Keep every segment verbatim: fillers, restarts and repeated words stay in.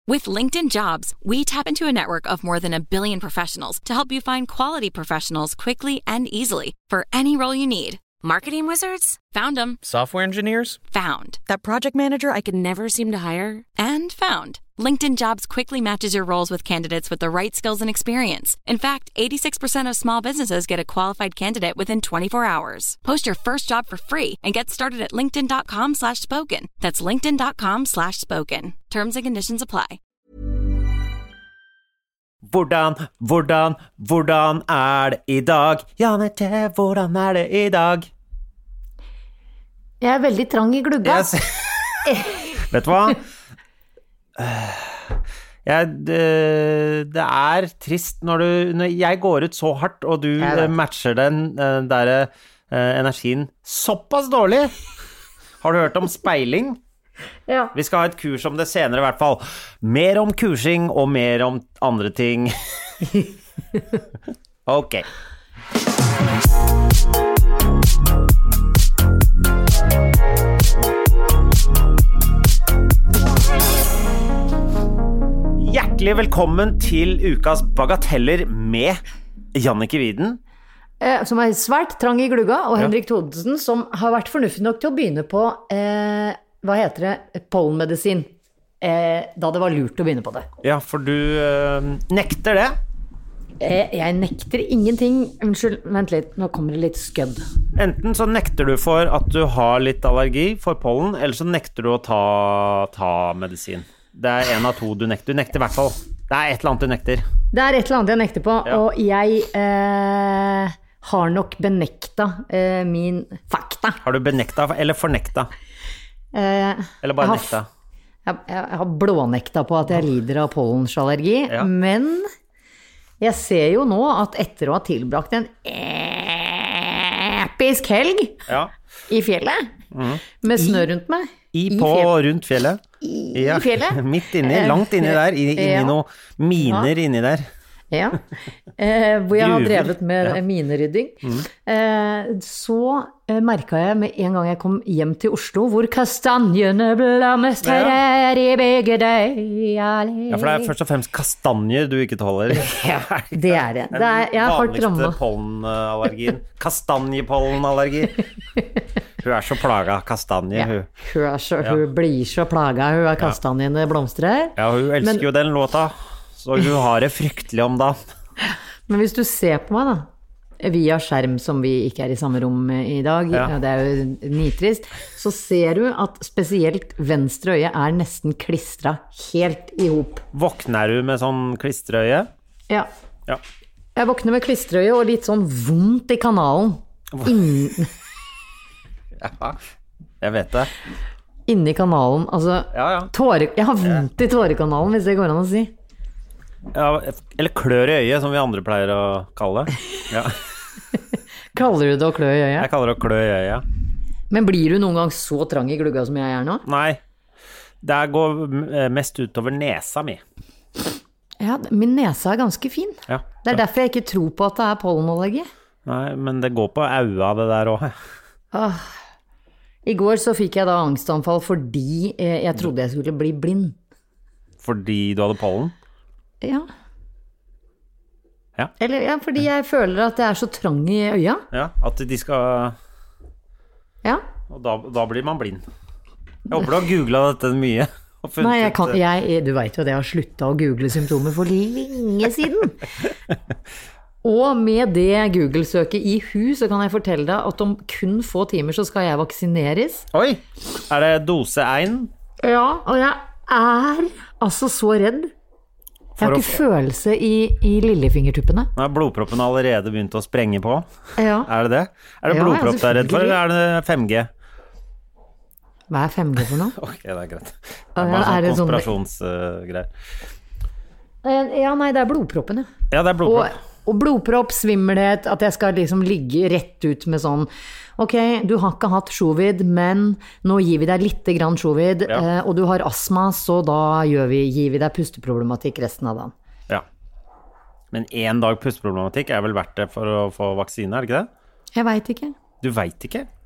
With LinkedIn Jobs, we tap into a network of more than a billion professionals to help you find quality professionals quickly and easily for any role you need. Marketing wizards? Found them. Software engineers? Found. That project manager I could never seem to hire? And found. LinkedIn Jobs quickly matches your roles with candidates with the right skills and experience. In fact, eighty-six percent of small businesses get a qualified candidate within twenty-four hours. Post your first job for free and get started at linkedin.com slash spoken. That's linkedin.com slash spoken. Terms and conditions apply. Hvordan, hvordan, hvordan er det i dag? Janette, hvordan er det i dag? Jeg er veldig trang i glugga. Yes. Vet du hva? Jeg, det, det er trist når, du, når jeg går ut så hardt, og du matcher den der energien såpass dårlig. Har du hørt om speiling? Ja. Vi skal ha et kurs om det senere i hvert fall. Mer om kursing og mer om andre ting. Ok. Hjertelig velkommen til ukas bagateller med Jannicke Widen. Eh, som er svært trang i glugga, og Henrik Thodesen, som har vært fornuftig nok til å begynne på, eh, hva heter det, pollenmedisin, eh, da det var lurt å begynne på det. Ja, for du eh, nekter det. Eh, jeg nekter ingenting. Unnskyld, vent litt, nå kommer det litt skødd. Enten så nekter du for at du har litt allergi for pollen, eller så nekter du å ta, ta medisin. Det er en av to du nekter. Du nekter i hvert fall. Det er et eller annet du nekter. Det er et eller annet jeg nekter på, ja. Og jeg eh, har nok benekta eh, min fakta. Har du benekta eller fornekta? Eh, eller bare jeg nekta? Har, jeg, jeg har blånekta på at jeg lider av pollensallergi, ja. Men jeg ser jo nå at etter å ha tilbrakt en episk helg ja. I fjellet, mm. med snø rundt meg. I, I på og rundt fjellet. I ja, fjellet. Midt inni, langt inni der, inni, inni ja. Noen miner ja. Inni der. Ja, eh, hvor jeg har drevet med ja. Minerydding. Mm. Eh, så eh, merket jeg med en gang jeg kom hjem til Oslo, hvor kastanjene blomstrer ja. I begge deg. Ja, for det er først og fremst kastanjer du ikke tåler. Ja, det er det. Det er, jeg har hardt rammet. Vanligste pollenallergien. Kastanjepollenallergi. Hun er så plaga, kastanje. Ja, hun, er så, hun ja. Blir så plaga, hun er kastanjene blomstrer. Ja, hun elsker Men, jo den låta. Så hun har det fryktelig om da. Men hvis du ser på meg da, via skjerm som vi ikke er i samme rom i dag, ja. Det er jo nitrist, så ser du at spesielt venstre øye er nesten klistret helt i hop. Våkner du med sånn klistrøye? Ja. ja. Jeg våkner med klistrøye og litt sånn vondt i kanalen. Innen... ja, jeg vet det. Inni kanalen, altså, ja, ja. Tåre... jeg har vondt i tårekanalen, hvis det går an å si. Ja, eller klør i øyet, som vi andre pleier å kalle det. Ja. Kaller du det å klø i øyet? Jeg kaller det å klø i øyet, ja. Men blir du noen gang så trang i glugga som jeg er nå? Nei, det går mest utover nesa mi. Ja, min nesa er ganske fin. Ja, det er derfor jeg ikke tror på at det er pollenallergi. Nei, men det går på aua det der også. Ah. I går så fikk jeg da angstanfall fordi jeg trodde jeg skulle bli blind. Fordi du hadde pollen? Ja. Ja. Eller ja, fordi jeg føler at jeg er så trang i øya. Ja, at de skal... Ja. Og da, da blir man blind. Jeg håper du har googlet dette mye. Nei, jeg kan, jeg, du vet jo det, jeg har sluttet å google symptomer for lenge siden. Og med det Google-søket i hu, så kan jeg fortelle deg at om kun få timer så skal jeg vaksineres. Oi, er det dose én? Ja, og jeg er altså så redd. Jeg har ikke å... følelse i, i lillefingertuppene. Nei, blodproppen har allerede begynt å sprenge på. Ja. Er det det? Er det ja, blodpropp du er redd for, eller er det fem G? Hva er fem G for noe? Ok, det er greit. Det er bare ja, sånn konspirasjonsgreier. Uh, ja, nei, det er blodproppen, ja. Ja, det er blodpropp. Og, og blodpropp, svimmelhet, at jeg skal liksom ligge rett ut med sånn, ok, du har ikke hatt sjovid, men nå gir vi deg litt grann sjovid, ja. uh, og du har astma, så da gjør vi, gir vi deg pusteproblematikk resten av dagen. Ja. Men en dag pusteproblematikk er vel verdt det for å få vaksine, er det ikke det? Jeg vet ikke. Du vet ikke?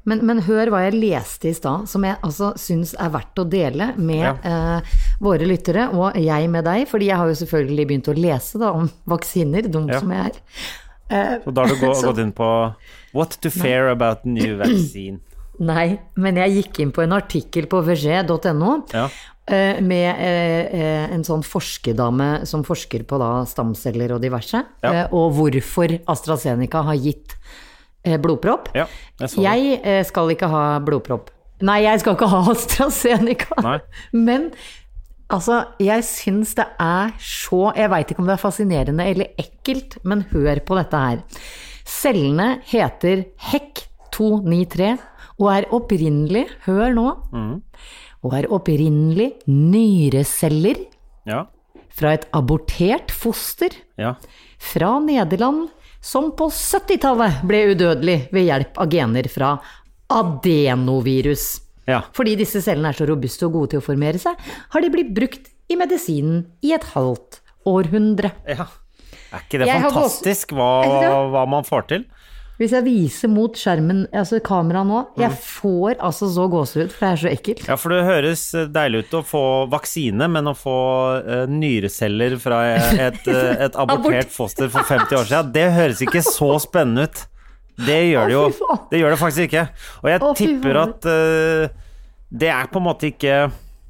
Men, men hør hva jeg leste i stad, som jeg altså synes er verdt å dele med ja. eh, våre lyttere, og jeg med deg, fordi jeg har jo selvfølgelig begynt å lese da, om vaksiner, dum ja. som jeg er. Eh, så da har du gå, så, gått inn på What to fear nei. About the new vaccine? Nei, men jeg gikk inn på en artikkel på v g punktum n o ja. eh, med eh, en sånn forskedame som forsker på da, stamceller og diverse, ja. eh, og hvorfor AstraZeneca har gitt blodpropp. Ja, jeg, jeg eh, skal ikke ha blodpropp. Nei, jeg skal ikke ha AstraZeneca. Nei. Men altså, jeg synes det er så, jeg vet ikke om det er fascinerende eller ekkelt, men hør på dette her. Cellene heter H E C to ni tre og er opprinnelig, hør nå, mm. og er opprinnelig nyreceller ja. fra et abortert foster ja. fra Nederland, som på syttitallet ble udødelig ved hjelp av gener fra adenovirus. Ja. Fordi disse cellene er så robuste og gode til å formere seg, har de blitt brukt i medisinen i et halvt århundre. Ja. Er ikke det jeg fantastisk hva, hva man får til? Hvis jeg viser mot skjermen, altså kamera nå, jeg får altså så gåsehud, for det er så ekkelt. Ja, for det høres deilig ut å få vaksine, men å få uh, nyreceller fra et, et abortert foster for femti år siden, det høres ikke så spennende ut. Det gjør det jo, det gjør det faktisk ikke. Og jeg tipper at uh, det er på en måte ikke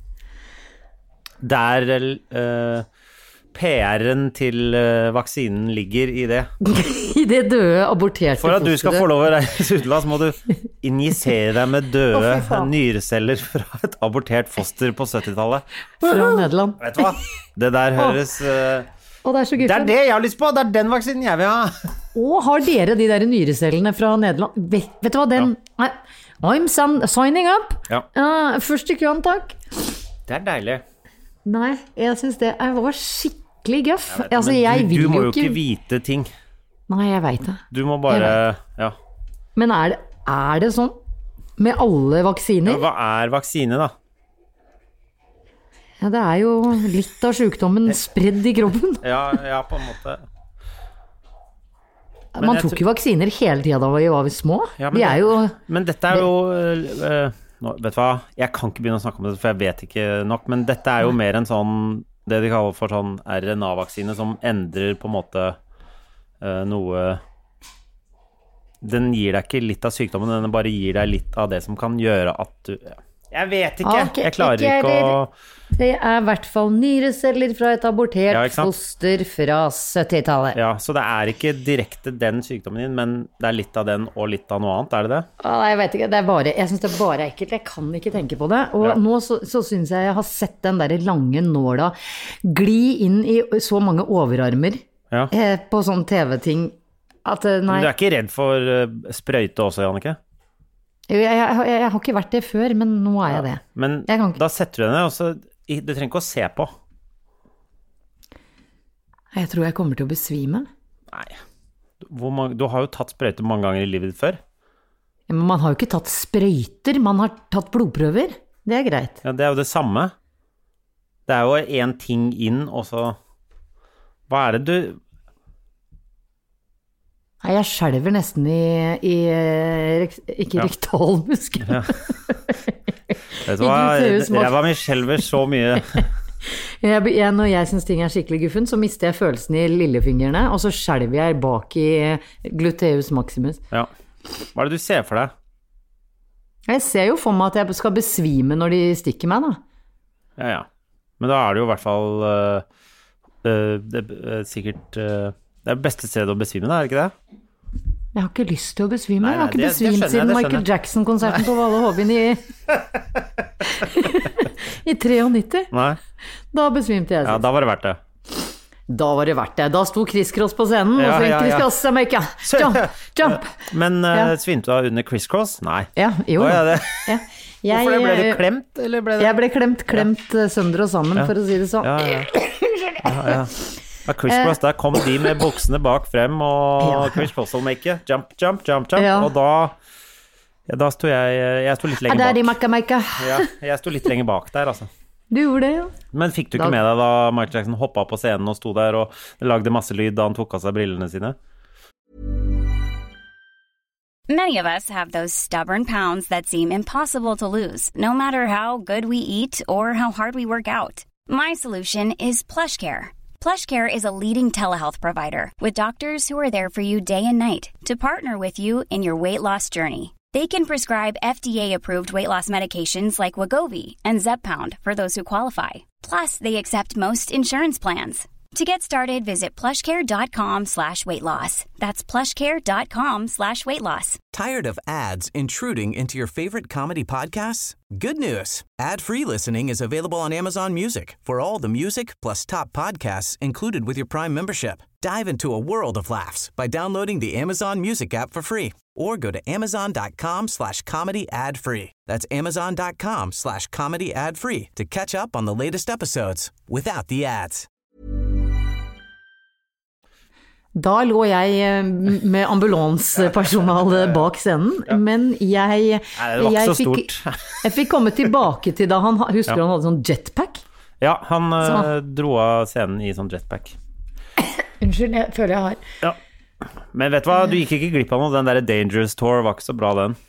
der uh, P R-en til uh, vaksinen ligger i det. I det døde, aborterte fosteret. For at du skal få lov å reise utenlands, må du injisere deg med døde oh, nyreceller fra et abortert foster på syttitallet. Fra Nederland. Vet du hva? Det der høres... Uh, oh, det er så guffen. Det er det jeg har lyst på! Det er den vaksinen jeg vil ha! Og har dere de der nyrecellene fra Nederland? Vet, vet du hva, den... Ja. I'm signing up! Ja. Uh, først i køen, takk. Det er deilig. Nei, jeg synes det var skikkelig gøff. Jeg vet, altså, jeg du, vil du må jo ikke vite ting. Nei, jeg vet det. Du må bare, ja. Men er det, er det sånn med alle vaksiner? Ja, hva er vaksine da? Ja, det er jo litt av sykdommen spredd i kroppen. Ja, ja, på en måte. Men Man tok jo vaksiner hele tiden da vi var små. Ja, men, de er jo, men dette er jo... Uh, Nå, vet du hva, jeg kan ikke begynne å snakke om det, for jeg vet ikke nok, men dette er jo mer en sånn, det de kaller for sånn R N A-vaksine, som endrer på en måte uh, noe, den gir deg ikke litt av sykdommen, den bare gir deg litt av det som kan gjøre at du, jeg vet ikke, okay, jeg klarer ikke, ikke å... Det er i hvert fall nyreceller fra et abortert ja, foster fra syttitallet. Ja, så det er ikke direkte den sykdommen din, men det er litt av den og litt av noe annet, er det det? Nei, jeg vet ikke, det er bare, jeg synes det er bare ekkelt, jeg kan ikke tenke på det. Og ja. nå så, så synes jeg jeg har sett den der lange nåla gli inn i så mange overarmer ja. eh, på sånn T V-ting. At, nei. Men du er ikke redd for uh, sprøyte også, Jannicke? Jeg, jeg, jeg, jeg har ikke vært det før, men nå er jeg det. Ja, men jeg da setter du deg ned, og så du trenger ikke å se på. Jeg tror jeg kommer til å besvime. Nei, Hvor mange, du har jo tatt sprøyter mange ganger i livet ditt før. Ja, men man har jo ikke tatt sprøyter, man har tatt blodprøver. Det er greit. Ja, det er jo det samme. Det er jo en ting inn, og så... Hva er det du... Nei, jeg skjelver nesten i, i ikke ja. rektalmuskel. Ja. Vet du hva, jeg var med skjelver så mye. jeg, jeg, når jeg synes ting er skikkelig guffen, så mister jeg følelsen i lillefingrene, og så skjelver jeg bak i gluteus maximus. Ja. Hva er det du ser for deg? Jeg ser jo for meg at jeg skal besvime når de stikker meg, da. Ja, ja. Men da er det jo i hvert fall uh, uh, det, uh, sikkert... Uh, Det er det beste stedet å besvime, da, er det ikke det? Jeg har ikke lyst til å besvime. Nei, nei, jeg har ikke det, besvimt det jeg, siden Michael Jackson-konserten på Valle Hovin i i nittiotre. Nei. Da besvimte jeg. Ja, da var det verdt det. Da var det verdt det. Da sto Chris Cross på scenen, ja, og så ja, Chris Cross, Jamaica, jump, jump. Men uh, ja. svimte du da under Chris Cross? Nei. Ja, jo. Hva er det? Ja. Jeg, Hvorfor ble du klemt, eller ble det? Jeg ble klemt, klemt ja. sønder og sammen, ja. for å si det sånn. Ja, ja. ja, ja. Ja, Chris Cross, der kom de med buksene bak frem, og ja. Chris Cross will make it. Jump, jump, jump, jump. Ja. Og da, ja, da sto jeg, jeg sto litt lenger bak. Der i Maka Maka. Ja, jeg sto litt lenger bak der, altså. Du gjorde det, ja. Men fikk du ikke da... med deg da Michael Jackson hoppet på scenen og sto der, og lagde masse lyd da han tok av seg brillene sine? Many of us have those stubborn pounds that seem impossible to lose, no matter how good we eat or how hard we work out. My solution is PlushCare. PlushCare is a leading telehealth provider with doctors who are there for you day and night to partner with you in your weight loss journey. They can prescribe F D A-approved weight loss medications like Wegovy and Zepbound for those who qualify. Plus, they accept most insurance plans. To get started, visit plushcare.com slash weight loss. That's plushcare.com slash weight loss. Tired of ads intruding into your favorite comedy podcasts? Good news. Ad-free listening is available on Amazon Music for all the music plus top podcasts included with your Prime membership. Dive into a world of laughs by downloading the Amazon Music app for free or go to amazon.com slash comedy ad free. That's amazon.com slash comedy ad free to catch up on the latest episodes without the ads. Da lå jeg med ambulansepersonalet bak scenen, ja. Men jeg, Nei, det var ikke så fikk, stort. jeg fikk komme tilbake til da han, husker du ja. Han hadde sånn jetpack? Ja, han uh, dro av scenen i sånn jetpack. Unnskyld, jeg føler jeg har. Ja. Men vet du hva, du gikk ikke glipp av noe, den der Dangerous Tour var ikke så bra den.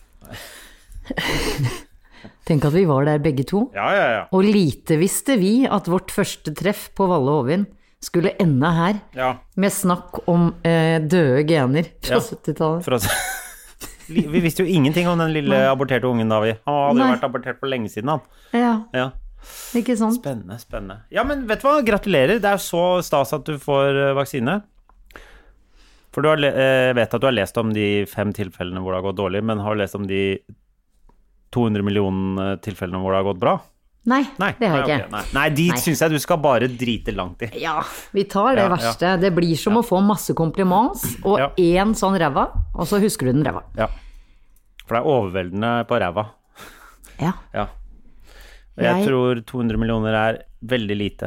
Tenk at vi var der begge to. Ja, ja, ja. Og lite visste vi at vårt første treff på Valle Hovin skulle ende her, ja. Med snakk om eh, døde gener fra ja. syttitallet. Fra, vi visste jo ingenting om den lille aborterte ungen da vi. Han hadde jo vært abortert for lenge siden han. Ja, ja. Ikke sant? Spennende, spennende. Ja, men vet du hva, gratulerer. Det er så stas at du får vaksine. For du har, jeg vet at du har lest om de fem tilfellene hvor det har gått dårlig, men har du lest om de to hundre millioner tilfellene hvor det har gått bra? Nei, nei, det har jeg nei, ikke. Okay, nei. nei, de nei. Synes jeg du skal bare drite langt i. Ja, vi tar det ja, verste. Ja. Det blir som ja. Å få masse kompliments, og ja. En sånn ræva, og så husker du den ræva. Ja, for det er overveldende på ræva. Ja. Ja. Og jeg, jeg tror to hundre millioner er veldig lite.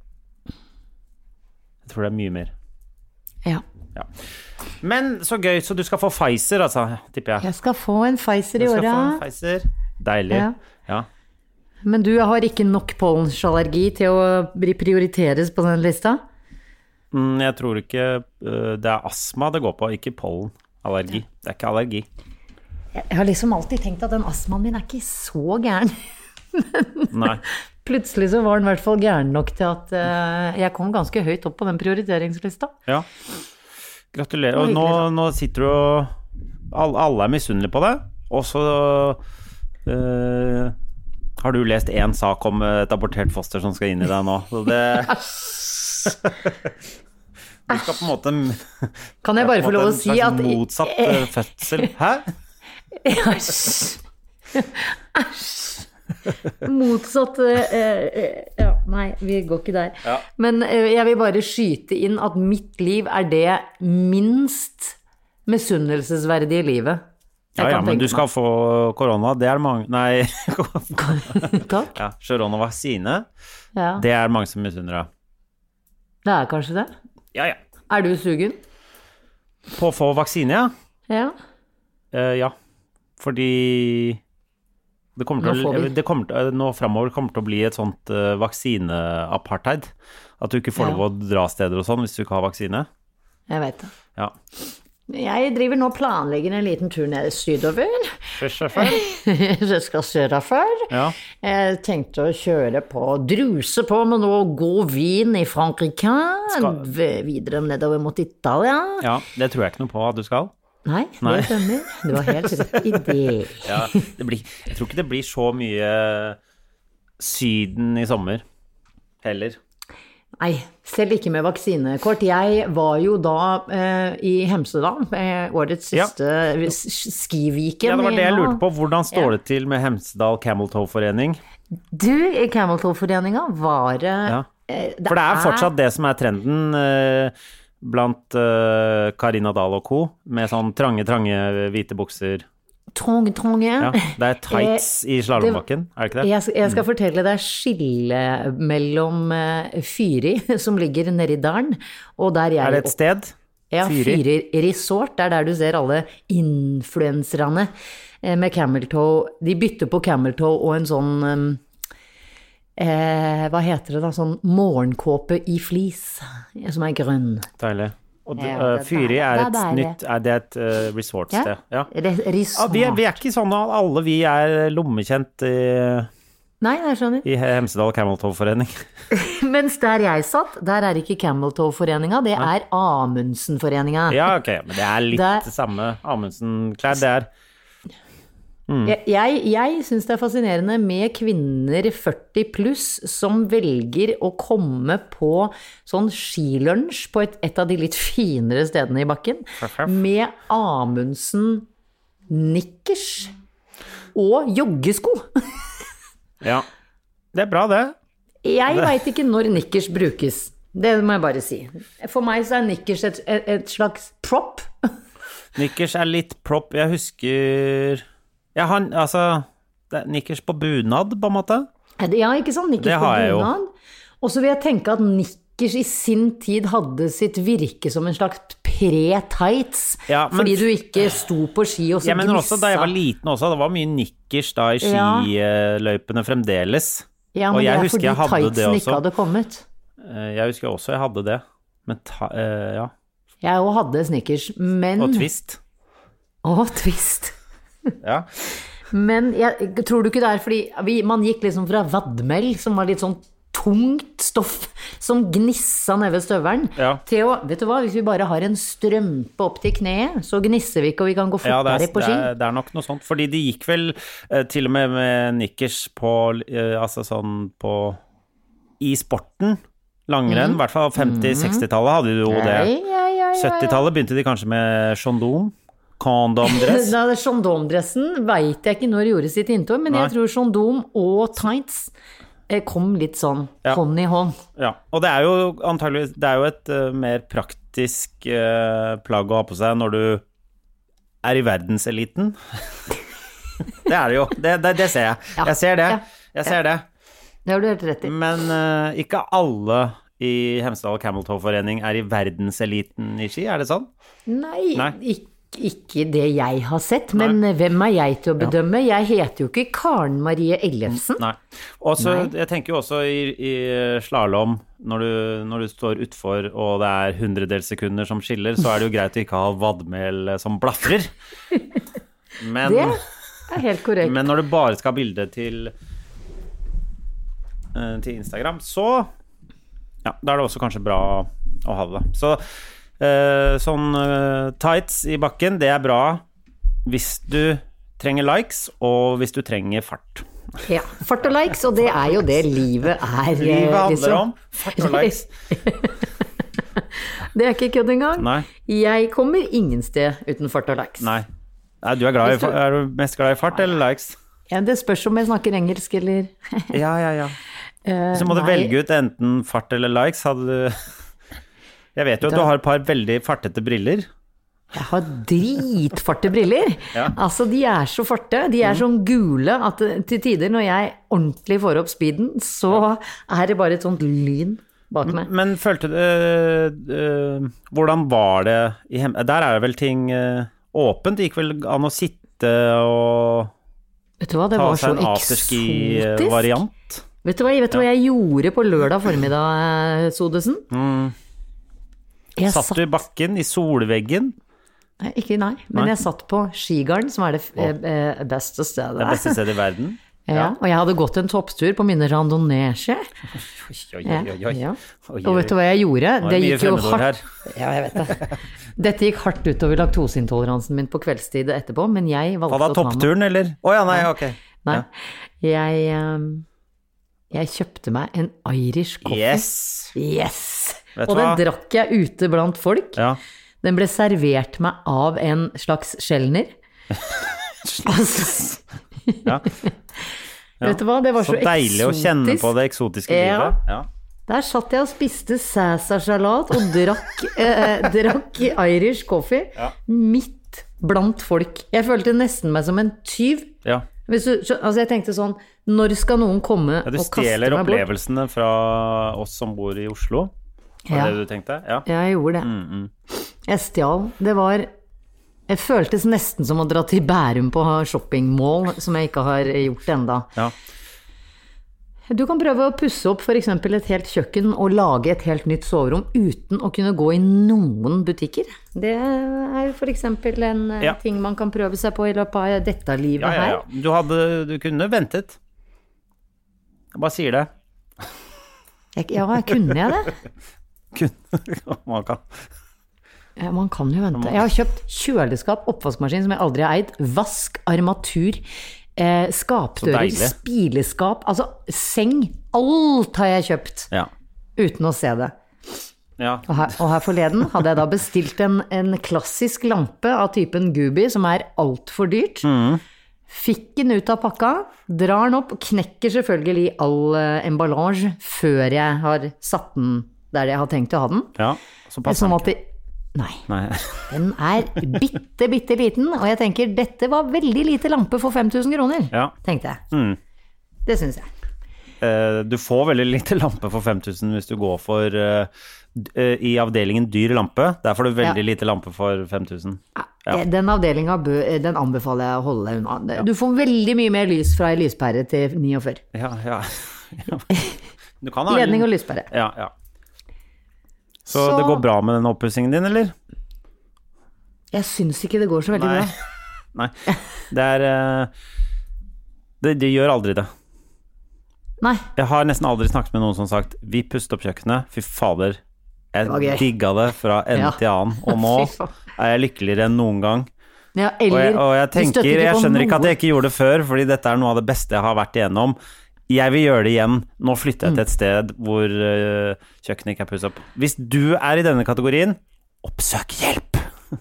Jeg tror det er mye mer. Ja. Ja. Men så gøy, så du skal få Pfizer, altså, tipper jeg. Jeg skal få en Pfizer i året. Du skal få en Pfizer. Deilig. Ja. Ja. Men du har ikke nok pollenallergi til å prioriteres på den lista? Mm, jeg tror ikke, det er astma det går på, ikke pollenallergi. Det er ikke allergi. Jeg har liksom alltid tenkt at den astmaen min er ikke så gæren. Nei. Plutselig så var den i hvert fall gæren nok til at uh, jeg kom ganske høyt opp på den prioriteringslista. Ja, gratulerer. Og nå, nå sitter du og alle, alle er misunnelige på det, og så uh, har du lest en sak om et abortert foster som skal inn i deg nå. Så det... Du skal på en måte... Kan jeg bare få lov å si at... motsatt uh, fødsel. Hæ? Æsj. Æsj. Motsatt eh, ja, nei, vi går ikke der ja. Men eh, jeg vil bare skyte inn at mitt liv er det minst misunnelsesverdige livet ja, ja, men du skal meg. Få korona, det er mange nei takk ja, koronavaksine ja. Det er mange som misunner deg det er kanskje det ja, ja. Er du sugen? På å få vaksine, ja ja, uh, ja. Fordi Det kommer til å, det kommer til, nå fremover kommer til å bli et sånt uh, vaksineapartheid. At du ikke får lov å dra steder og sånn hvis du ikke har vaksine. Jeg vet det. Ja. Jeg driver nå planlegger en liten tur ned sydover. Sørover? Jeg skal sørover. Ja. Jeg tenkte å kjøre på, druse på med noe god vin i Frankrike. Skal... Videre nedover mot Italia. Ja, det tror jeg ikke noe på at du skal. Nei, Nei, det stemmer. Du har helt rett i det. Ja, det blir, jeg tror ikke det blir så mye syden i sommer heller. Nei, selv ikke med vaksinekort. Jeg var jo da eh, i Hemsedal, eh, årets siste ja. skiviken. Ja, det var det jeg lurte på. Hvordan står ja. Det til med Hemsedal Cameltoe-forening? Du, i Cameltoe-foreninga var ja. eh, det For det er fortsatt det som er trenden... Eh, blant uh, Karina Dahl og co. Med sånn trange, trange hvite bukser. Trange, trange. Ja, det er tights i slalombakken, er det ikke det? Jeg, jeg skal mm. fortelle deg skille mellom uh, Fyri, som ligger nede i dalen, og der jeg... Er det et sted? Ja, Fyri. Fyri Resort, det er der du ser alle influenserne uh, med Cameltoe. De bytter på Cameltoe og en sånn... Um, Eh, hva heter det da, sånn morgenkåpe i flis, som er grønn. Deilig. Og det, uh, Fyri er et nytt, er det et uh, resortsted? Ja, ja. Resort. Ja, vi, er, vi er ikke sånn at alle vi er lommekjent i, Nei, jeg skjønner. I Hemsedal Cameltoe-forening. Mens der jeg satt, der er ikke Cameltoe-foreninga, det er Amundsen-foreninga. Ja, ok, men det er litt det samme Amundsen-klær, det er... Mm. Jeg, jeg, jeg synes det er fascinerende med kvinner førti pluss som velger å komme på sånn skilunsj på et, et av de litt finere stedene i bakken med Amundsen nikkers og joggesko. Ja, det er bra det. Jeg vet ikke når nikkers brukes, det må jeg bare si. For meg så er nikkers et, et, et slags prop. Nikkers er litt prop, jeg husker... Ja, han, altså, det er nikkers på bunad, på en måte. Ja, ikke sant, nikkers på bunad. Og så vil jeg tenke at nikkers i sin tid hadde sitt virke som en slags pre-tights, ja, men, fordi du ikke sto på ski og så ja, men gnissa. Også da jeg var liten også, det var mye nikkers da i skiløypene ja. Fremdeles. Ja, men og jeg det er fordi tightsen ikke hadde kommet. Jeg husker også jeg hadde det, men ta, uh, ja. Jeg også hadde snickers, men... Og twist. Og twist. Ja. Men jeg, tror du ikke det er fordi vi, man gikk liksom fra vadmel, som var litt sånn tungt stoff, som gnissa ned ved støvelen, ja. Til å, vet du hva, hvis vi bare har en strømpe opp til kneet, så gnisser vi ikke, og vi kan gå fortere ja, på ski. Det er, det er nok noe sånt, fordi de gikk vel eh, til og med med nikkers på, eh, altså sånn på, i sporten, langrenn, i mm. hvert fall femti-seksti-tallet hadde de jo det. Ja, ja, ja, ja. syttitallet begynte de kanskje med kondom. Kondomdress? Nei, kondomdressen vet jeg ikke når det gjorde sitt inntog, men Nei. Jeg tror kondom og tights kom litt sånn ja. Hånd i hånd. Ja, og det er jo antageligvis, det er jo et uh, mer praktisk uh, plagg å ha på seg når du er i verdenseliten. Det er det jo, det, det, det ser jeg. Ja. Jeg ser det, jeg ser det. Det har du helt rett i. Men uh, ikke alle i Hemsedal Cameltoe-forening er i verdenseliten i ski, er det sånn? Nei, Nei. ikke. Ikke det jeg har sett, men Nei. Hvem er jeg til å bedømme? Ja. Jeg heter jo ikke Karen Marie Ellefsen. Nei. Også, Nei. Jeg tenker jo også i, i slalom, når du, når du står utfor og det er hundredels sekunder som skiller, så er det jo greit å ikke ha vadmel som blaffer. Men, det er helt korrekt. Men når du bare skal ha bilde til, til Instagram, så ja, da er det også kanskje bra å ha det. Så Uh, sånn uh, tights i bakken, det er bra hvis du trenger likes og hvis du trenger fart. Ja, fart og likes, og det er jo det livet er. Livet handler liksom om fart og likes. Det er ikke kødd engang. Nei. Jeg kommer ingen sted uten fart og likes. Nei, Nei du er, glad i, er du mest glad i fart eller likes? Ja, det spørs om jeg snakker engelsk eller... Ja, ja, ja. Uh, Så må du velge ut enten fart eller likes, hadde du... Jeg vet jo at du har et par veldig fartete briller. Jeg har dritfarte briller. Ja. Altså, de er så farte. De er sånn gule at til tider når jeg ordentlig får opp speeden, så er det bare et sånt lyn bak meg. Men følte du øh, øh, hvordan var det i hem... Der er det vel ting øh, åpent? Det gikk vel an å sitte og vet du hva, det ta var seg så en afterski-variant? Vet du hva, vet du hva jeg gjorde på lørdag formiddag, Sodesen? Mm. Jeg satt, satt du i bakken, i solveggen? Nei, ikke nei, men nei. Jeg satt på Skigarden, som er det eh, beste stedet. Det beste stedet i verden? Ja, ja, og jeg hadde gått en topptur på mine randonee-ski. Oi, oi, oi, oi. Ja. Og vet du hva jeg gjorde? Det, det gikk jo hardt. Ja, jeg vet det. Dette gikk hardt utover laktoseintoleransen min på kveldstid etterpå, men jeg valgte å ta meg. Var det toppturen, eller? Å ja, nei, ok. Nei, ja. jeg, um, jeg kjøpte meg en Irish coffee. Yes! Yes! Og den drakk jeg ute blant folk. Ja. Den ble servert meg av en slags skjelner. Altså. Ja. Ja. Vet du hva, det var så, så deilig eksotisk. Å kjenne på det eksotiske ja. livet. Ja. Der satt jeg og spiste Cæsar-salat og drakk, eh, drakk Irish coffee ja. Midt blant folk. Jeg følte nesten meg som en tyv. Ja. Hvis du, altså jeg tenkte sånn, når skal noen komme ja, og kaste meg bort? Du stjeler opplevelsene fra oss som bor i Oslo. Var ja. Det du tenkte? Ja, jeg gjorde det. Mm, mm. Jeg stjal. Det var... Jeg føltes nesten som å dra til Bærum på shoppingmål, som jeg ikke har gjort enda. Ja. Du kan prøve å pusse opp for eksempel et helt kjøkken og lage et helt nytt soverom uten å kunne gå i noen butikker. Det er for eksempel en ja. ting man kan prøve seg på i løpet av dette livet ja, ja, ja. her. Du, hadde, du kunne ventet. Jeg bare sier det. Jeg, ja, kunne jeg det? Kunne, man kan. Ja, man kan jo vente. Jeg har kjøpt kjøleskap, oppvaskmaskin som jeg aldri har eid, vask, armatur, Eh, skapdører, spileskap, altså seng, alt har jeg kjøpt ja. uten å se det. Ja. Og, her, og her forleden hadde jeg da bestilt en, en klassisk lampe av typen Gubi, som er alt for dyrt. Mm. Fikk den ut av pakka, drar den opp, knekker selvfølgelig all uh, emballasje før jeg har satt den der jeg har tenkt å ha den. Ja, så passer sånn at det Nei. Nei, den er bitte, bitte liten, og jeg tenker, dette var veldig lite lampe for fem tusen kroner, ja. tenkte jeg. Mm. Det synes jeg. Uh, du får veldig lite lampe for fem tusen hvis du går for, uh, uh, i avdelingen dyr lampe, der får du veldig ja. lite lampe for fem tusen. Ja. Den avdelingen, den anbefaler jeg å holde deg unna. Du får veldig mye mer lys fra en lyspære til niogfyrre. Ja, ja. ja. Du kan ha ledning og lyspære. Ja, ja. Så, så det går bra med den oppussingen din, eller? Jeg synes ikke det går så veldig Nei. bra. Nei, det er det, det gjør aldri det. Nei. Jeg har nesten aldri snakket med noen som har sagt vi pustet opp kjøkkenet, fy fader, jeg digget det fra ende ja. til annen, og nå er jeg lykkeligere enn noen gang. Ja, eller, og, jeg, og jeg tenker, jeg skjønner ikke at jeg ikke gjorde det før, fordi dette er noe av det beste jeg har vært igjennom. Jeg vil gjøre det igjen. Nå flytter jeg til et sted hvor uh, kjøkkenet ikke er pusset opp. Hvis du er i denne kategorien, oppsøk hjelp!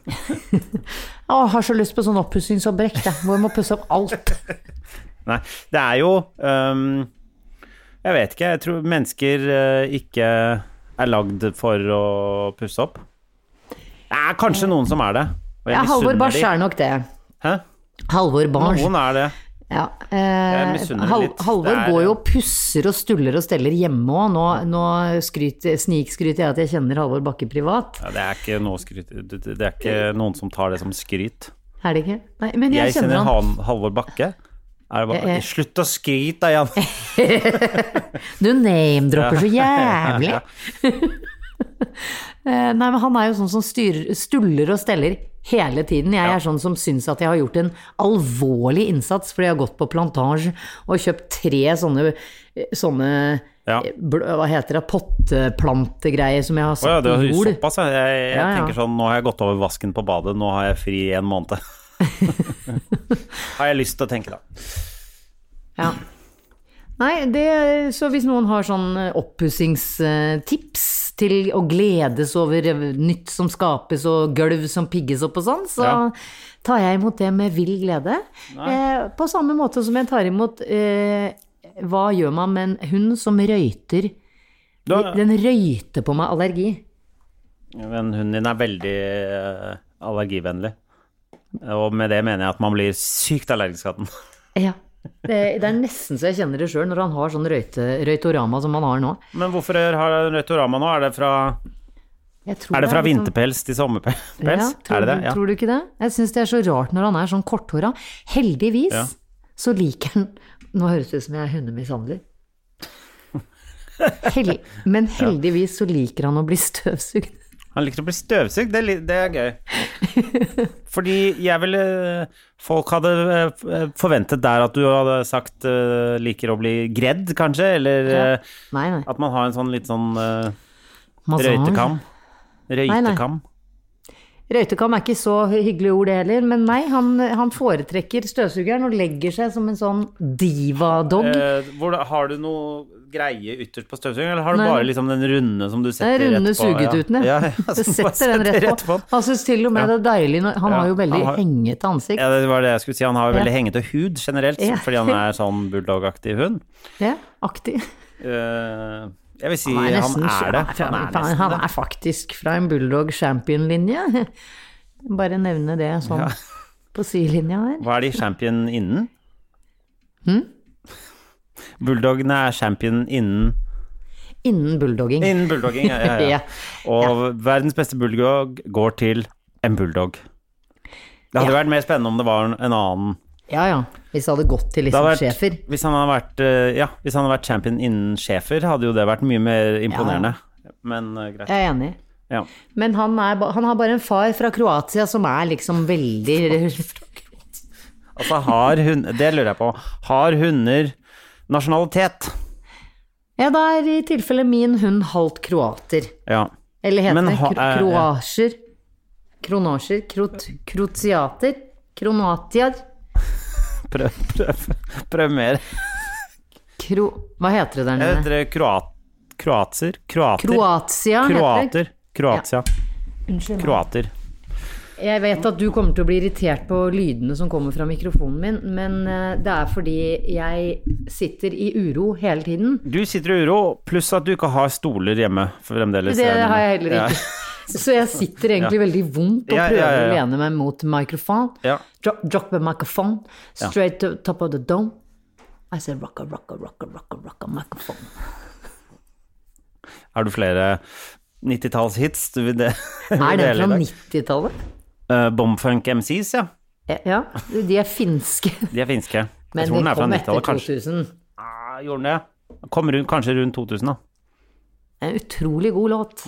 Jeg har så lyst på sånn oppussingsobrekk, hvor jeg må pusse opp alt. Nei, det er jo um, jeg vet ikke, jeg tror mennesker uh, ikke er lagd for å pusse opp. Det er kanskje noen som er det. Ja, Halvor Bars er nok det. Hæ? Halvor Bars. Noen er det. Ja, eh, Hal Halvor er, går jo og pusser og stuller og steller hjemme også. Nå, nå skryter, snikskryter jeg at jeg kjenner Halvor Bakke privat. Ja, det er ikke noe skryt. Det er ikke noen som tar det som skryt. Er det ikke? Nei, men jeg, jeg kjenner han Halvor Bakke. Er det bare, jeg, slutt å skryte, Jan. Du name-dropper så jævlig. Nei, men han er jo sånn som styrer, stuller og steller hele tiden. Jeg er ja. sånn som synes at jeg har gjort en alvorlig innsats, fordi jeg har gått på plantage og kjøpt tre sånne, sånne ja. hva heter det, potteplantegreier som jeg har satt oh, ja, i jord. Såpass, jeg, jeg, jeg ja, ja. tenker sånn, nå har jeg gått over vasken på badet, nå har jeg fri en måned. Har jeg lyst til å tenke da. Ja. Nei, det, så hvis noen har sånn oppussingstips til å gledes over nytt som skapes og gulv som pigges opp og sånn, så ja. tar jeg imot det med vill glede. Eh, på samme måte som jeg tar imot eh, hva gjør man med en hund som røyter? Da, den røyter på meg allergi. Men hunden din er veldig uh, allergivennlig. Og med det mener jeg at man blir sykt allergisk av den. Ja. Det, det er nesten så jeg kjenner det selv når han har sånn røyte, røytorama som han har nå. Men hvorfor har han røytorama nå? Er det fra, er det fra vinterpels til sommerpels? Ja, tror, er det det? Ja. Tror du ikke det? Jeg synes det er så rart når han er sånn korthåra. Heldigvis ja. så liker han, nå høres det ut som jeg er hundemishandler. Hel, men heldigvis så liker han å bli støvsugd. Han liker å bli støvsugd, det, det er gøy. Fordi jeg ville, folk hadde forventet der at du hadde sagt uh, liker å bli gredd, kanskje, eller ja. nei, nei. At man har en sånn litt sånn uh, røytekam. Røytekam. Nei, nei. Røytekam er ikke så hyggelig ord det heller, men nei, han, han foretrekker støvsugeren og legger seg som en sånn diva-dog. Eh, hvor, har du noe greie ytterst på støvsugeren, eller har du nei. bare liksom den runde som du setter rett på? Den runde sugetutene. Ja, ja, ja, du setter den rett på. Rett på. Han synes til og med ja. det er deilig, han ja, har jo veldig har, hengete ansikt. Ja, det var det jeg skulle si, han har jo veldig ja. hengete hud generelt, ja. fordi han er sånn bulldog-aktig hund. Ja, aktig. Eh... Jeg vil si han er, nesten, han er det. Han er, han er, han er faktisk fra en bulldog champion-linje. Bare nevne det sånn ja. på sidelinja her. Hva er de champion innen? Hmm? Bulldogene er champion innen... Innen bulldogging. Innen bulldogging, ja, ja, ja. Og ja. verdens beste bulldog går til en bulldog. Det hadde ja. vært mer spennende om det var en annen... Ja, ja. Hvis det hadde gått til liksom vært, Schäfer. Hvis han hadde vært, ja, hvis han hadde vært champion innen Schäfer, hadde jo det vært mye mer imponerende. Ja. Men uh, greit. Jeg er enig. Ja. Men han, er, han har bare en far fra Kroatia som er liksom veldig... altså, har hun, det lurer jeg på, har hunder nasjonalitet? Ja, da er i tilfelle min hund halvt kroater. Ja. Eller heter det ha, kroasjer? Kronasjer? Krot, krotiater? Kronatiar? Prøv, prøv, prøv mer. Kro, hva heter det der nede? Heter det kroat, kroatser? Kroater? Kroatia Kroater. Kroatia. Ja. Kroater. Jeg vet at du kommer til å bli irritert på lydene som kommer fra mikrofonen min, men det er fordi jeg sitter i uro hele tiden. Du sitter i uro, pluss at du ikke har stoler hjemme, fremdeles. Det har jeg heller ikke. Ja. Så jeg sitter egentlig ja. veldig vondt og prøver ja, ja, ja. å lene meg mot mikrofon. Ja. Drop, drop the microphone, straight to top of the dome. I said rocka, rocka, rocka, rocka, rocka, microphone. Har du flere nitti-tals-hits? Du vil det, er det fra nittitallet? Uh, Bombfunk M Cs, ja. Ja, de er finske. De er finske. Men de kom etter to tusen. Ah, gjorde den det? Kom rundt, kanskje rundt to tusen da. En utrolig god låt.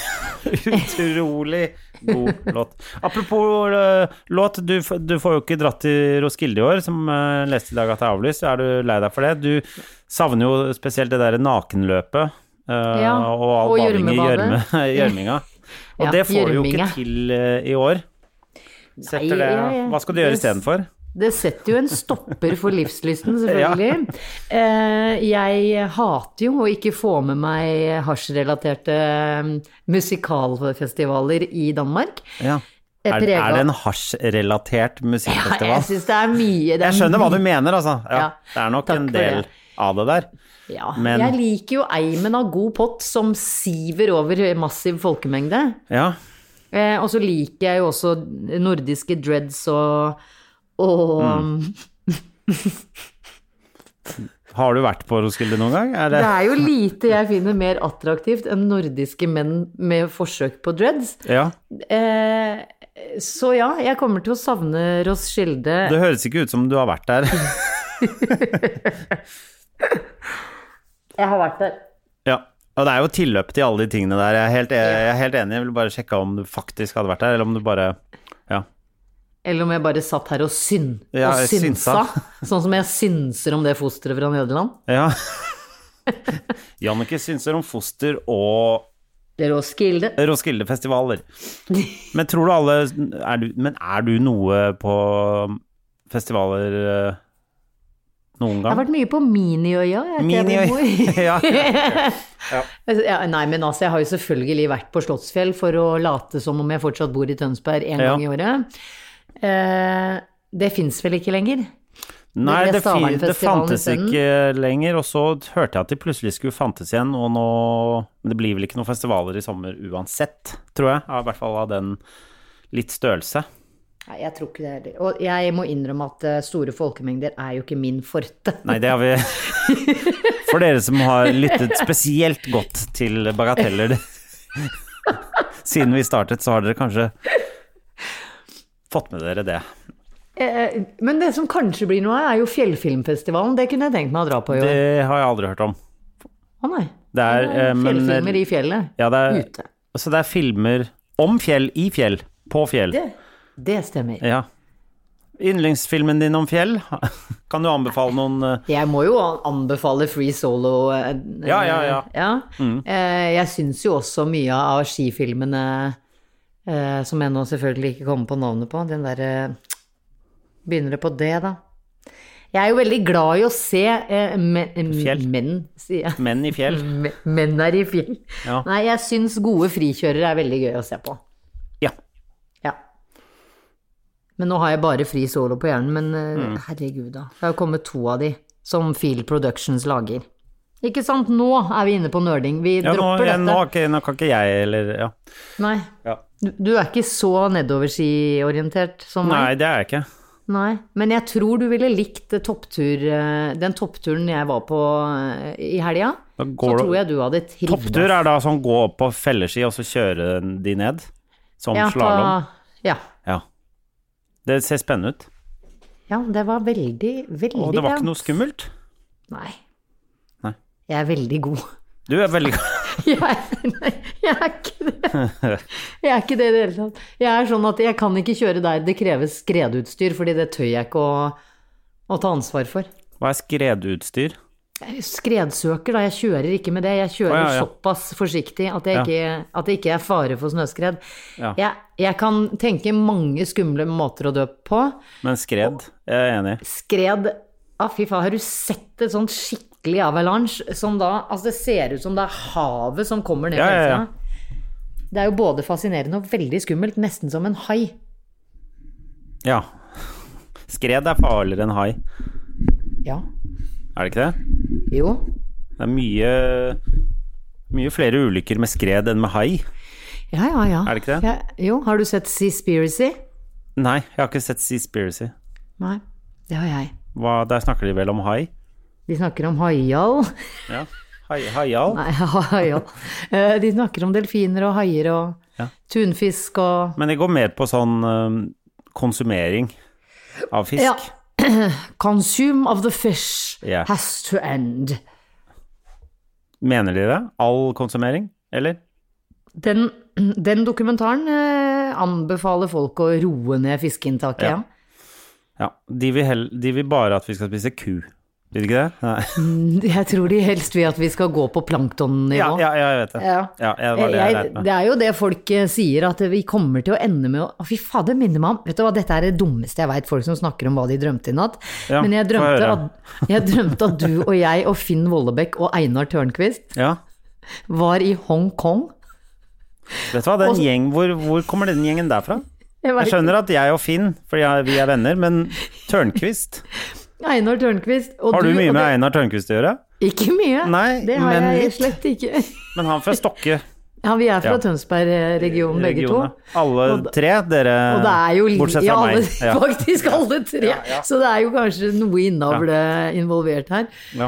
Utrolig god låt. Apropos uh, låt, du, du får jo ikke dratt til Roskilde i år, som uh, leste i dag at det er avlyst. Er du lei deg for det? Du savner jo spesielt det der nakenløpet uh, ja, og all og bading i gjørminga. Og ja, det får du jo ikke gjørminga. til uh, i år. Setter det, Nei, ja, ja. Hva skal du gjøre i stedet for? Det setter jo en stopper for livslysten, selvfølgelig. ja. eh, jeg hater jo å ikke få med meg hasjrelaterte musikalfestivaler i Danmark. Ja. Er, er det en hasjrelatert musikkfestival? Ja, jeg synes det er mye. Det er jeg skjønner mye. hva du mener, altså. Ja, ja, det er nok en del det. Av det der. Ja, men... jeg liker jo eimen av god pott som siver over massiv folkemengde. Ja. Eh, og så liker jeg jo også nordiske dreads og, og mm. Har du vært på Roskilde noen gang? Er det... det er jo lite jeg finner mer attraktivt enn nordiske menn med forsøk på dreads. Ja. Eh, så ja, jeg kommer til å savne Roskilde. Det høres ikke ut som du har vært der. Jeg har vært der. Ja. Og det er jo tilløp til alle de tingene der. Jeg er helt, jeg er helt enig. Jeg vil bare sjekke om du faktisk hadde vært der, eller om du bare, ja. Eller om jeg bare satt her og, syn, ja, og synsa. synsa. Sånn som jeg synser om det fosteret fra Nederland. Ja. Jannicke synser om foster og... Roskilde. Roskilde-festivaler. Men tror du alle... Er du, men er du noe på festivaler... Noen gang? Jeg har vært mye på Miniøya. Miniøya, ja. ja. ja. Nei, men altså, jeg har jo selvfølgelig vært på Slottsfjell for å late som om jeg fortsatt bor i Tønsberg en ja. gang i året. Eh, det finnes vel ikke lenger? Nei, det, det, det fantes ikke lenger, og så hørte jeg at de plutselig skulle fantes igjen, og nå, det blir vel ikke noen festivaler i sommer uansett, tror jeg, i hvert fall av den litt størrelse. Nei, jeg tror ikke det heller. Og jeg må innrømme at store folkemengder er jo ikke min forte. Nei, det har vi... For dere som har lyttet spesielt godt til bagateller siden vi startet, så har dere kanskje fått med dere det. Eh, men det som kanskje blir noe er jo Fjellfilmfestivalen. Det kunne jeg tenkt meg å dra på i år. Det har jeg aldri hørt om. Å nei. Det er, det er fjellfilmer men, i fjellet. Ja, det er, ute. Så det er filmer om fjell, i fjell, på fjell. Det Det stemmer. Ja. Yndlingsfilmen din om fjell? Kan du anbefale noen? Uh... Jeg må jo anbefale Free Solo. Uh, ja, ja, ja. ja. Mm. Uh, jeg synes jo også mye av skifilmene, uh, som jeg nå selvfølgelig ikke kommer på navnet på, den der, uh, begynner det på det da? Jeg er jo veldig glad i å se uh, men, menn, sier jeg. Menn i fjell. Menn er i fjell. Ja. Nei, jeg synes gode frikjørere er veldig gøy å se på. Ja. Ja. Men nå har jeg bare Free Solo på hjernen, men mm. herregud da. Det har jo kommet to av de som Field Productions lager. Ikke sant? Nå er vi inne på nerding. Vi ja, dropper nå, dette. Nå, ikke, nå kan ikke jeg, eller, ja. Nei. Ja. Du, du er ikke så nedoverski-orientert som meg. Nei, det er jeg ikke. Nei, men jeg tror du ville likt topptur, den toppturen jeg var på i helga. Så tror jeg du hadde trivdes. Topptur er da sånn gå på felleski og så kjøre de ned? Som ja, slalom? Ta, ja, ja. Det ser spennende ut. Ja, det var veldig, veldig Og det var ikke noe skummelt? Nei. Nei. Jeg er veldig god. Du er veldig god. jeg, nei, jeg er ikke det. Jeg er ikke det i det hele tatt. Jeg er sånn at jeg kan ikke kjøre der det kreves skredutstyr, fordi det tør jeg ikke å, å ta ansvar for. Hva er skredutstyr? Skredsøker, da. Jeg kjører ikke med det. Jeg kjører oh, ja, ja. såpass forsiktig at, jeg ikke, ja. at det ikke er fare for snøskred. Ja. Jeg, jeg kan tenke mange skumle måter å dø på. Men skred, jeg er enig. Skred, ah, fy faen, har du sett et sånt skikkelig avalanche som da, altså det ser ut som det er havet som kommer ned. Ja, ja, ja. Det er jo både fascinerende og veldig skummelt, nesten som en hai. Ja. Skred er farligere enn hai. Ja. Er det ikke det? Jo. Det er mye, mye flere ulykker med skred enn med hai. Ja, ja, ja. Er det ikke det? Ja, jo, har du sett Seaspiracy? Nei, jeg har ikke sett Seaspiracy. Nei, det har jeg. Hva, der snakker de vel om hai? De snakker om haial. Ja, hai, haial? Nei, haial. De snakker om delfiner og haier og ja. tunfisk og... Men det går mer på sånn um, konsumering av fisk? Ja. Consume of the fish yeah. has to end. Mener de det? All konsumering, eller? Den, den dokumentaren eh, anbefaler folk å roe ned fiskeinntaket, ja. Ja, de vil, hell, de vil bare at vi skal spise ku. Vil de ikke det? Nei. Jeg tror de helst vil at vi skal gå på planktonnivå. Ja, ja, jeg vet det. Ja. Ja, jeg var det, jeg jeg, det er jo det folk sier, at vi kommer til å ende med å... Å, fy faen, det minner meg om... Vet du hva, dette er det dummeste jeg vet, folk som snakker om hva de drømte i natt. Ja, men jeg drømte, at, jeg drømte at du og jeg og Finn Vollebekk og Einar Tørnquist ja. var i Hong Kong. Vet du hva, det er en gjeng... Hvor, hvor kommer den gjengen derfra? Jeg, jeg skjønner at jeg og Finn, for jeg, vi er venner, men Tørnquist... Einar Tørnquist. Har du, du mye med det... Einar Tørnquist å gjøre? Ikke mye, Nei, det har jeg litt. Slett ikke. Men han fra Stokke. Ja, vi er fra ja. Tønsberg-regionen begge to. Alle tre, dere, og det er jo, bortsett fra ja, alle, meg. Ja. Faktisk alle tre. Ja, ja. Så det er jo kanskje noe innavle ja. involvert her. Ja.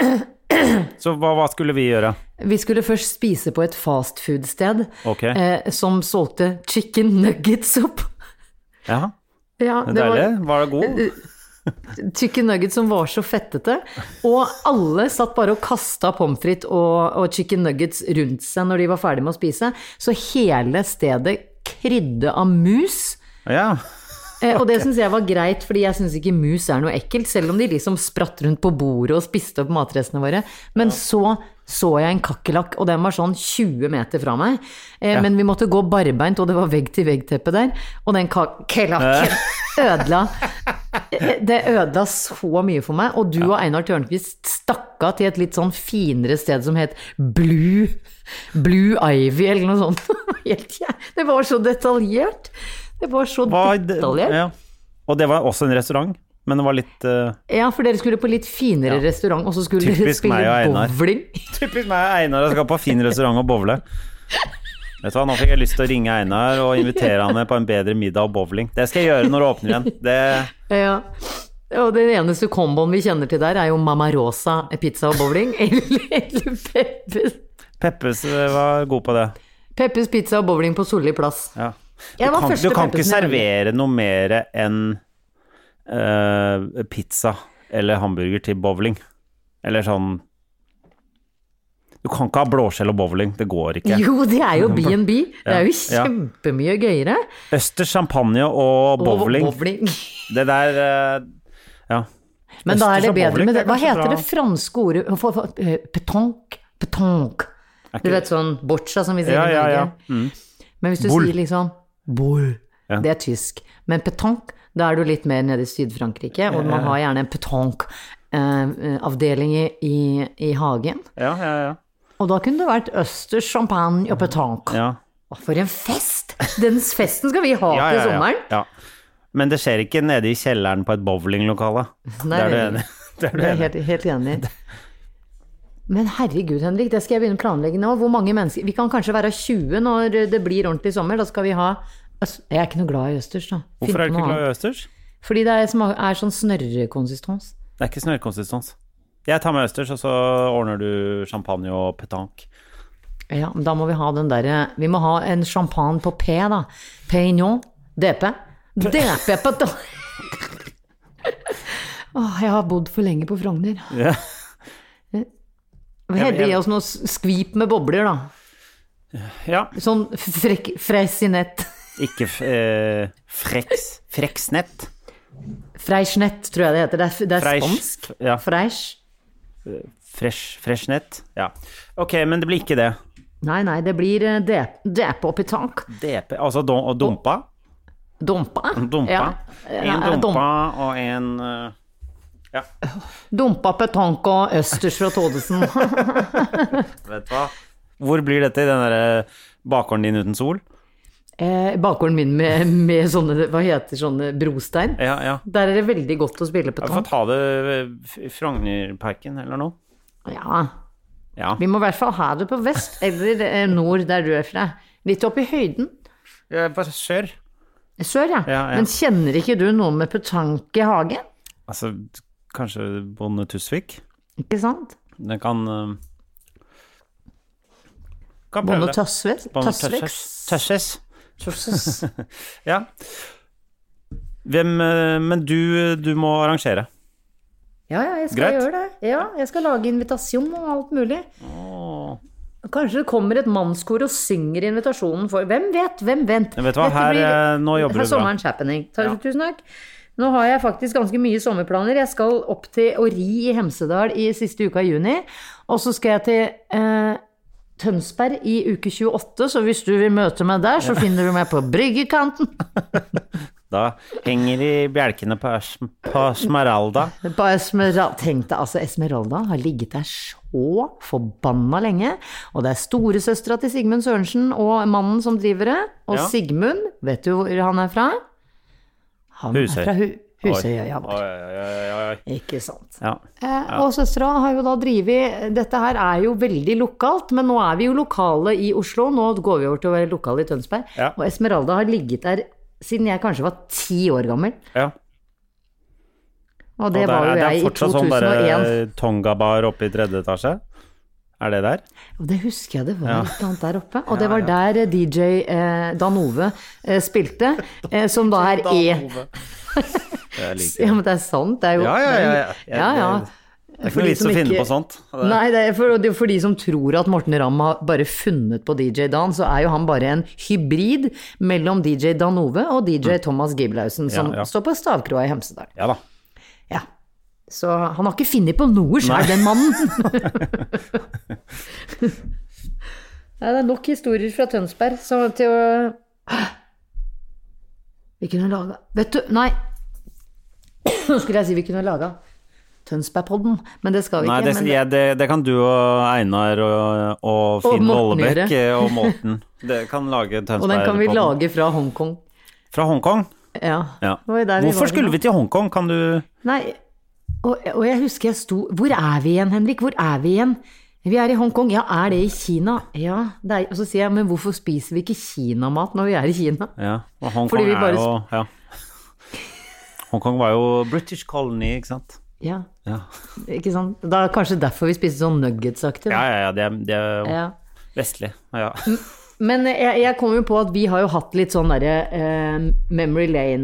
Så hva, hva skulle vi gjøre? Vi skulle først spise på et fastfood-sted okay. eh, som solgte chicken nuggets opp. Ja, ja det var deilig. Var det god? Chicken nuggets som var så fettete, og alle satt bare og kastet pommes frites og, og chicken nuggets rundt seg når de var ferdige med å spise, så hele stedet krydde av mus. Ja. Okay. Og det synes jeg var greit, fordi jeg synes ikke mus er noe ekkelt, selv om de liksom spratt rundt på bordet og spiste opp matrestene våre. Men ja. så så jeg en kakkelakk, og den var sånn tjue meter fra meg. Eh, ja. Men vi måtte gå barbeint, og det var vegg-til-vegg-teppe der. Og den kakkellakken ødela det ødela så mye for meg, og du ja. og Einar Tørnquist stakk av til et litt sånn finere sted som het Blue, Blue Ivy, eller noe sånt. Det var så detaljert. Det var så var detaljert. Det, ja. Og det var også en restaurant, men det var litt... Uh... Ja, for dere skulle på litt finere ja. restaurant, og så skulle Typisk dere spille bowling. Typisk meg og Einar, jeg skal på fin restaurant og bowle. Vet du hva, nå fikk jeg lyst til å ringe Einar og invitere han med på en bedre middag og bowling. Det skal jeg gjøre når det åpner igjen. Det... Ja, og den eneste komboen vi kjenner til der er jo Mamma Rosa pizza og bowling, eller, eller Peppes. Peppes var god på det. Peppes pizza og bowling på Solli plass. Ja. Du kan, du kan ikke servere noe mer enn uh, pizza eller hamburger til bowling. Eller sånn... Du kan ikke ha blåskjell og bowling, det går ikke. Jo, det er jo B and B. Det er jo kjempemye gøyere. Østers, champagne og bowling. Og bowling. Det der, ja. Men Østers da er det bedre med det. Hva heter bra. Det franske ordet? Petanque. Petanque. Du vet sånn boccia som vi sier ja, i Norge. Ja, ja. Mm. Men hvis du Bull. Sier liksom boll, ja. Det er tysk. Men petanque, da er du litt mer nede i Syd-Frankrike, og man har gjerne en petanque eh, avdeling i, i, i hagen. Ja, ja, ja. Og da kunne det vært østers, champagne og petanque. Ja. For en fest! Den festen skal vi ha ja, til sommeren. Ja, ja, ja. Men det skjer ikke nede i kjelleren på et bowlinglokale. Nei, det er du enig. Det er du enig. Helt, helt enig. Men herregud, Henrik, det skal jeg begynne å planlegge nå. Hvor mange mennesker... Vi kan kanskje være tjue når det blir ordentlig sommer. Da skal vi ha... Jeg er ikke noe glad i østers, da. Hvorfor er du ikke glad i østers? Fordi det er, er sånn snørrekonsistens. Det er ikke snørrekonsistens. Jeg tar med østers, og så ordner du champagne og petanque. Ja, da må vi ha den der... Vi må ha en champagne på P, da. Pignon, D P. D P på... Åh, jeg har bodd for lenge på Frogner. Ja. Hedde gi oss noe skvip med bobler, da. Ja. Sånn frekk, freisinett. Ikke eh, freks, freksnett. Freisnett, tror jeg det heter. Det er, det er Freish, spansk. ja. Freis. Fresh, freshnet. Ja. Ok, men det blir ikke det. Nei, nei, det blir depe og petanque. Depe, altså dom, og dumpa? Dumpa? Dumpa. Ja. En dumpa og en... Uh, ja. Dumpa, petanque og østers fra Todesen. Vet du hva? Hvor blir dette i den der bakgården din uten sol? Eh, bakgården min med, med sånne, hva heter sånne brostein. Ja, ja. Der er det veldig godt å spille petanque. Jeg får ta det i Frognerparken eller noe. Ja. Ja. Vi må i hvert fall ha det på vest eller nord der du er fra. Litt opp i høyden. Ja, bare sør. Sør, ja. Ja, ja. Men kjenner ikke du noe med petanque i hagen? Altså, kanskje Bonde Tusvik? Ikke sant? Den kan... Uh, kan prøve Bonde det. Tøsves? Bonde Tøsveks? Tøsves. Tøsves. Ja. Hvem, uh, men du, du må arrangere. Ja, ja, jeg skal Greit. gjøre det. Ja, jeg skal lage invitasjon og alt mulig. Åh. Kanskje det kommer et mannskor og synger invitasjonen for... Hvem vet, hvem vet? Jeg vet hva, Dette her, blir- nå jobber her du bra. sommerens happening. Ta- Ja. Tusen takk. Nå har jeg faktisk ganske mye sommerplaner. Jeg skal opp til å ri i Hemsedal i siste uka i juni, og så skal jeg til eh, Tønsberg i uke tjueåtte, så hvis du vil møte meg der, så finner du meg på bryggekanten. Da henger de bjelkene på, Esm- på Smeralda. På Esmeralda, tenk deg, altså Esmeralda har ligget der så forbanna lenge, og det er storesøstera til Sigmund Sørensen og mannen som driver det, og Ja. Sigmund, vet du hvor han er fra? Han Husøy. er fra Hu Husøy, ja. Oi, oi, oi, oi. Ikke sant. Ja. Eh, og søstera har jo da drivet, dette her er jo veldig lokalt, men nå er vi jo lokale i Oslo, nå går vi over til å være lokale i Tønsberg, Ja. og Esmeralda har ligget der siden jeg kanskje var ti år gammel, Ja. og det Og var jo det er jeg i fortsatt sånn to tusen og en. der Tonga-bar oppe i tredje etasje. Er det der? Og det husker jeg, det var Ja. et eller annet der oppe. Og det var der D J eh, Dan Ove eh, spilte, eh, som da er E. Jeg liker Ja, det. men det er sant, det er jo... Ja, ja, ja. ja. Ja, ja. Det er ikke For noe de vits som å finne ikke- på sånt. Det- Nei, det er for, det er for de som tror at Morten Ramm har bare funnet på D J Dan, så er jo han bare en hybrid mellom D J Dan Ove og D J Thomas Giblausen, som Ja, ja. står på Stavkroa i Hemsedal. Ja da. Ja. Så han har ikke funnet på noe selv, den mannen. Nei, det er nok historier fra Tønsberg, så til å... Vi kunne laga... Vet du, nei. Nå skulle jeg si vi kunne laga Tønsbergpodden, men det skal vi Nei, ikke. det, men ja, det, det kan du og Einar og, og Finn Morten Vollebekk gjøre. og Morten. Det kan lage Tønsberg. og den kan vi lage fra Hongkong. Fra Hongkong? Ja. Ja. Det var jo der vi Hvorfor var skulle nå. vi til Hongkong? Kan du... Nei, og, og jeg husker jeg sto... Hvor er vi igjen, Henrik? Hvor er vi igjen? Vi er i Hongkong. Ja, er det i Kina? Ja, det er... Og så sier jeg, men hvorfor spiser vi ikke kinamat når vi er i Kina? Ja, og Hongkong Fordi vi bare er jo... Ja. Hongkong var jo British colony, ikke sant? Ja, Ja, ikke sant? Da er kanskje derfor vi spiser sånn nuggetsaktig. ja, ja, ja det, er, det er jo Ja. vestlig. Ja. Men jeg, jeg kom jo på at vi har jo hatt litt sånn derre eh, Memory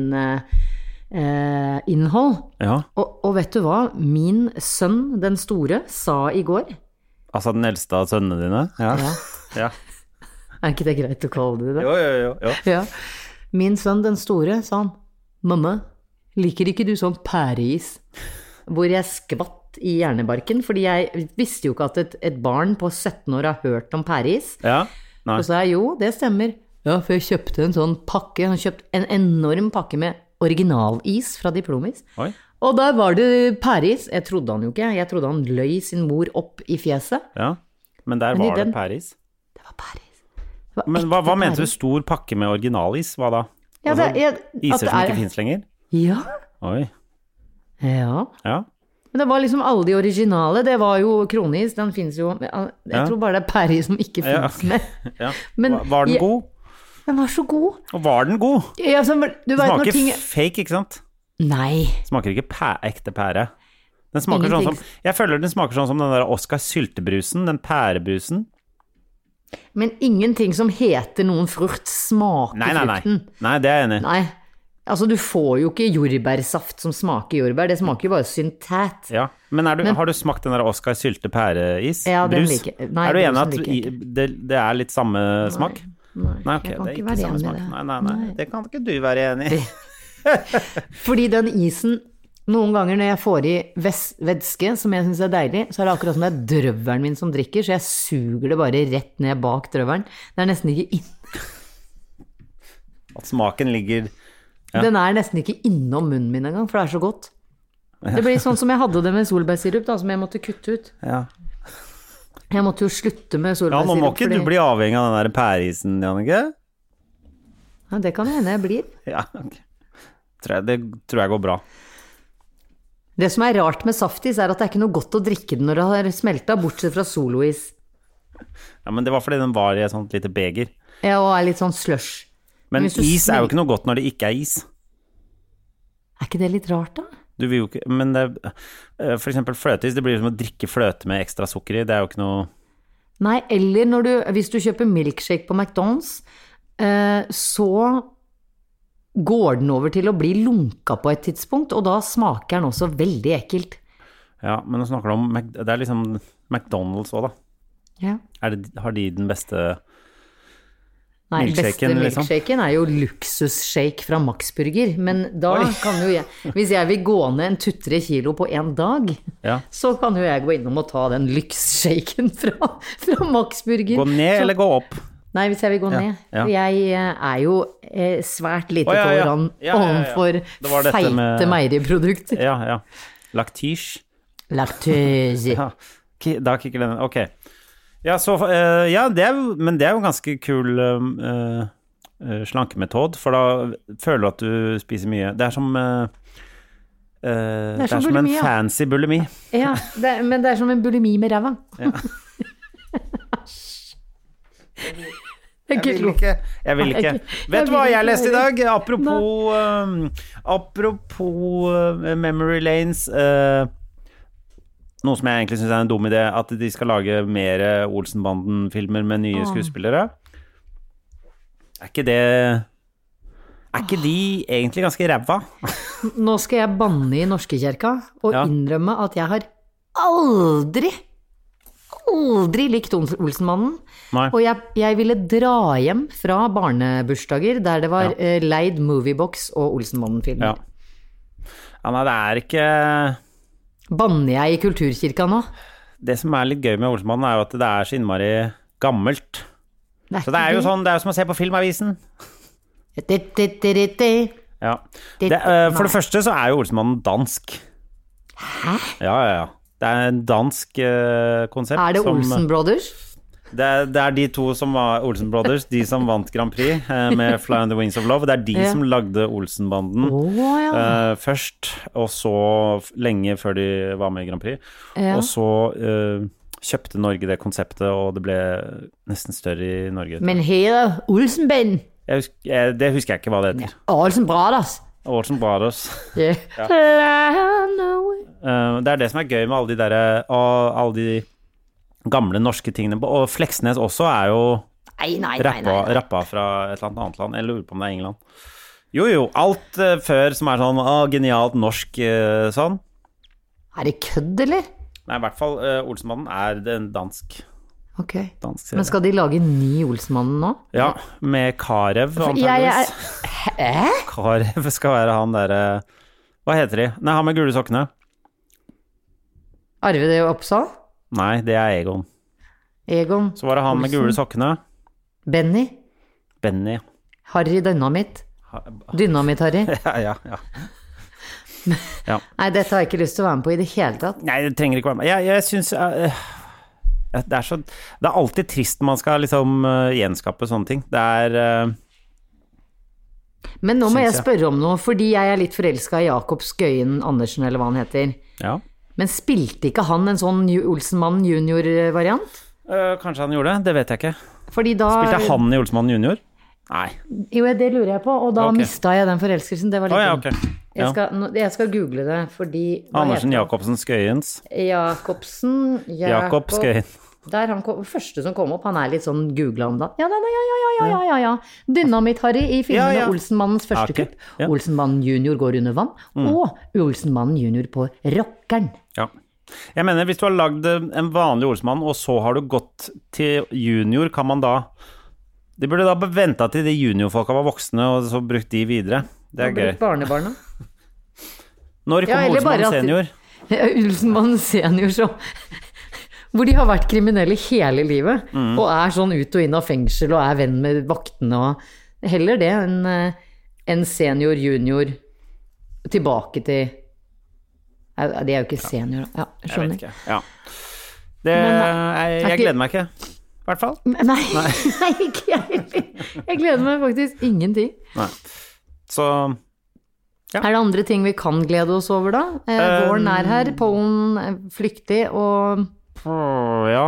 Lane-innhold. ja. og, og vet du hva? Min sønn, den store, sa i går... Altså den eldste av sønnene dine? Ja. Ja. Ja. Er ikke det greit å kalle det det? Jo, jo, jo. jo. Ja. Min sønn, den store, sa han, mamma, liker ikke du sånn pæreis? Hvor jeg skvatt i hjernebarken, fordi jeg visste jo ikke at et, et barn på sytten år har hørt om pæreis. Ja, nei. Og så sa jeg, jo, det stemmer. Ja, for jeg kjøpte en sånn pakke, han kjøpte en enorm pakke med originalis fra Diplomis. Oi. Og der var det pæreis. Jeg trodde han jo ikke, jeg trodde han løy sin mor opp i fjeset. Ja, men der Men i var det den- Paris. Det var pæreis. Det var Men hva, ekte hva mente du pæreis. stor pakke med originalis? Hva da? Ja, det, Altså, jeg, at Iser det som er- ikke finnes lenger? Ja, Oi. ja. Ja. Men det var liksom alle de originale, det var jo kronis, den finnes jo, jeg Ja. tror bare det er pæreis som ikke Ja. finnes mer. ja. Men Var- var den jeg- god? Den var så god. Og var den god? Ja, så, du vet når Smaker ting... fake, ikke sant? Nei. Smaker ikke pæ ekte pære. Den smaker sånn Ingenting. som, jeg føler den smaker sånn som den der Oscar syltebrusen, den pærebrusen. Men ingenting som heter noen frukt smaker Nei, nei, nei. frukten. Nei, det er jeg enig i. Nei. Altså, du får jo ikke jordbærsaft som smaker jordbær, det smaker jo bare syntet. Ja, men, er du, men har du smakt den der Oscar sylte pæreis? Ja, den brus? liker Nei, er du enig at i, det, det er litt samme nei, smak? Nei, nei ok, jeg kan det er ikke ikke samme være smak. enig i det. Nei, nei, nei, nei, det kan ikke du være enig i. Fordi den isen, noen ganger når jeg får i væske, som jeg synes er deilig, så er det akkurat som det er drøveren min som drikker, så jeg suger det bare rett ned bak drøveren. Det er nesten ikke inn. At smaken ligger... Ja. Den er nesten ikke innom munnen min engang, for det er så godt. Det blir sånn som jeg hadde det med solbærsirup, da, som jeg måtte kutte ut. Ja. Jeg måtte jo slutte med solbærsirup. Ja, nå må ikke fordi... du bli avhengig av den der pæreisen, Jannicke? Ja, det kan hende jeg blir. Ja, ok. Tror jeg, det tror jeg går bra. Det som er rart med saftis er at det er ikke noe godt å drikke den når det har smeltet, bortsett fra solois. Ja, men det var fordi den var i et sånt lite beger. Ja, og er litt sånn slush. Men is smel... er jo ikke noe godt når det ikke er is. Er ikke det litt rart da? Du vil jo ikke, men det, for eksempel fløteis, det blir som å drikke fløte med ekstra sukker i, det er jo ikke noe... Nei, eller når du, hvis du kjøper milkshake på McDonald's, så går den over til å bli lunka på et tidspunkt, og da smaker den også veldig ekkelt. Ja, men nå snakker du om, det er liksom McDonald's også da. Ja. Er det, har de den beste... Nei, beste milkshaken er jo luksusshake fra Max Burger, men da Oi. Kan jo jeg, hvis jeg vil gå ned en to-tre kilo på en dag, ja. Så kan jo jeg gå innom og ta den luksusshaken fra, fra Max Burger. Gå ned så, eller gå opp? Nei, hvis jeg vil gå ja. Ned. Ja. Jeg er jo eh, svært lite oh, ja, ja. Foran ja, ja, ja. Ovenfor feite med... meieriprodukter. Ja, ja. Laktisj. Laktöse. Ja, da kikker den, ok. Ja, så, uh, ja det er, men det er jo en ganske kul uh, uh, slankemetod, for da føler du at du spiser mye. Det er som, uh, uh, det er det er som bulimi, en fancy bulimi. Ja, det er, men det er som en bulimi med ræva. Ja. Jeg vil ikke. Jeg vil ikke. Vet du hva jeg leste i dag? Apropos, um, apropos uh, memory lanes... Uh, Noe som jeg egentlig synes er en dum idé, at de skal lage mer Olsenbanden-filmer med nye oh. skuespillere. Er ikke det... Er ikke de egentlig ganske ræva? Nå skal jeg banne i Norskekirka og ja. Innrømme at jeg har aldri, aldri likt Olsenbanden. Nei. Og jeg, jeg ville dra hjem fra barnebursdager der det var ja. uh, leid moviebox og Olsenbanden-filmer. Ja. ja, nei, det er ikke... Banner jeg i kulturkirka nå? Det som er litt gøy med Olsenbanden er jo at det er så innmari gammelt. Det så det er jo sånn, det er jo som å se på Filmavisen. Ja. Det, uh, for det første så er jo Olsenbanden dansk. Hæ? Ja, ja, ja. Det er en dansk uh, konsept. Er det som, Olsen Brothers? Det er, det er de to som var Olsen Brothers, de som vant Grand Prix uh, med Fly on the Wings of Love. Det er de ja. Som lagde Olsenbanden oh, ja. uh, først, og så lenge før de var med i Grand Prix. Ja. Og så uh, kjøpte Norge det konseptet, og det ble nesten større i Norge. Men heter Olsenbanden? Jeg husker, jeg, det husker jeg ikke hva det heter. Olsen Brothers. Olsen Brothers. Yeah. Ja. Uh, det er det som er gøy med alle de der, og alle de gamle norske tingene, og Fleksnes også er jo nei, nei, rappa, nei, nei. rappa fra et eller annet land, jeg lurer på om det er England. Jo, jo, alt uh, før som er sånn uh, genialt norsk uh, sånn. Er det kødd, eller? Nei, i hvert fall uh, Olsenbanden er en dansk. Ok, dansk men skal de lage ny Olsenbanden nå? Ja, med Karev antageligvis. Hæ? Karev skal være han der, uh, hva heter de? Nei, han med gule sokkene. Arve det Oppsal? Nei, det er Egon. Egon. Så var det han Olsen. Med gule sokkene. Benny. Benny. Harry Dynamitt. Dynamitt-Harry. ja, ja, ja. ja. Nei, dette har jeg ikke lyst til å være med på i det hele tatt. Nei, det trenger ikke være med. Jeg, jeg synes... Uh, det, er så, det er alltid trist når man skal liksom uh, gjenskape sånne ting. Det er... Uh, Men nå må jeg spørre om noe, fordi jeg er litt forelsket i Jakob Skøyen Andersen, eller hva han heter. Ja. Men spilte ikke han en sånn Olsenmann junior-variant? Uh, kanskje han gjorde det, det vet jeg ikke. Fordi da... Spilte han i Olsenmann junior? Nei. Jo, det lurer jeg på, og da okay. Mistet jeg den forelskelsen. Det var litt... Oh, ja, okay. ja. jeg, skal, jeg skal google det, fordi... Andersen Jakobsen Skøyens. Jakobsen... Jakob Skøyen. Der han kom, første som kom opp, han er litt sånn googlet om da. Ja, ja, ja, ja, ja, ja, ja, ja. Dynamitt-Harry i filmene ja, ja. Olsenmannens første okay. kupp. Ja. Olsenmannen junior går under vann, mm. og Olsenmannen junior på rockeren. Ja. Jeg mener, hvis du har lagd en vanlig Olsenmann, og så har du gått til junior, kan man da... De burde da vente til de juniorfolka var voksne, og så brukt de videre. Det er gøy. Barnebarna. Når kom ja, Olsenmannen senior? Ja, Olsenmannen senior, så... Hvor de har vært kriminelle hele livet, mm. og er sånn ut og inn av fengsel, og er venn med vaktene, og heller det enn en senior, junior, tilbake til... De er jo ikke senior, ja, jeg skjønner. Jeg vet ikke, ja. Det, Men, jeg, jeg gleder meg ikke, i hvert fall. Nei, nei. nei ikke jeg. Jeg gleder meg faktisk ingenting. Nei. Så, ja. Er det andre ting vi kan glede oss over da? Eh, våren er her, pollen er flyktig, og... Oh, ja.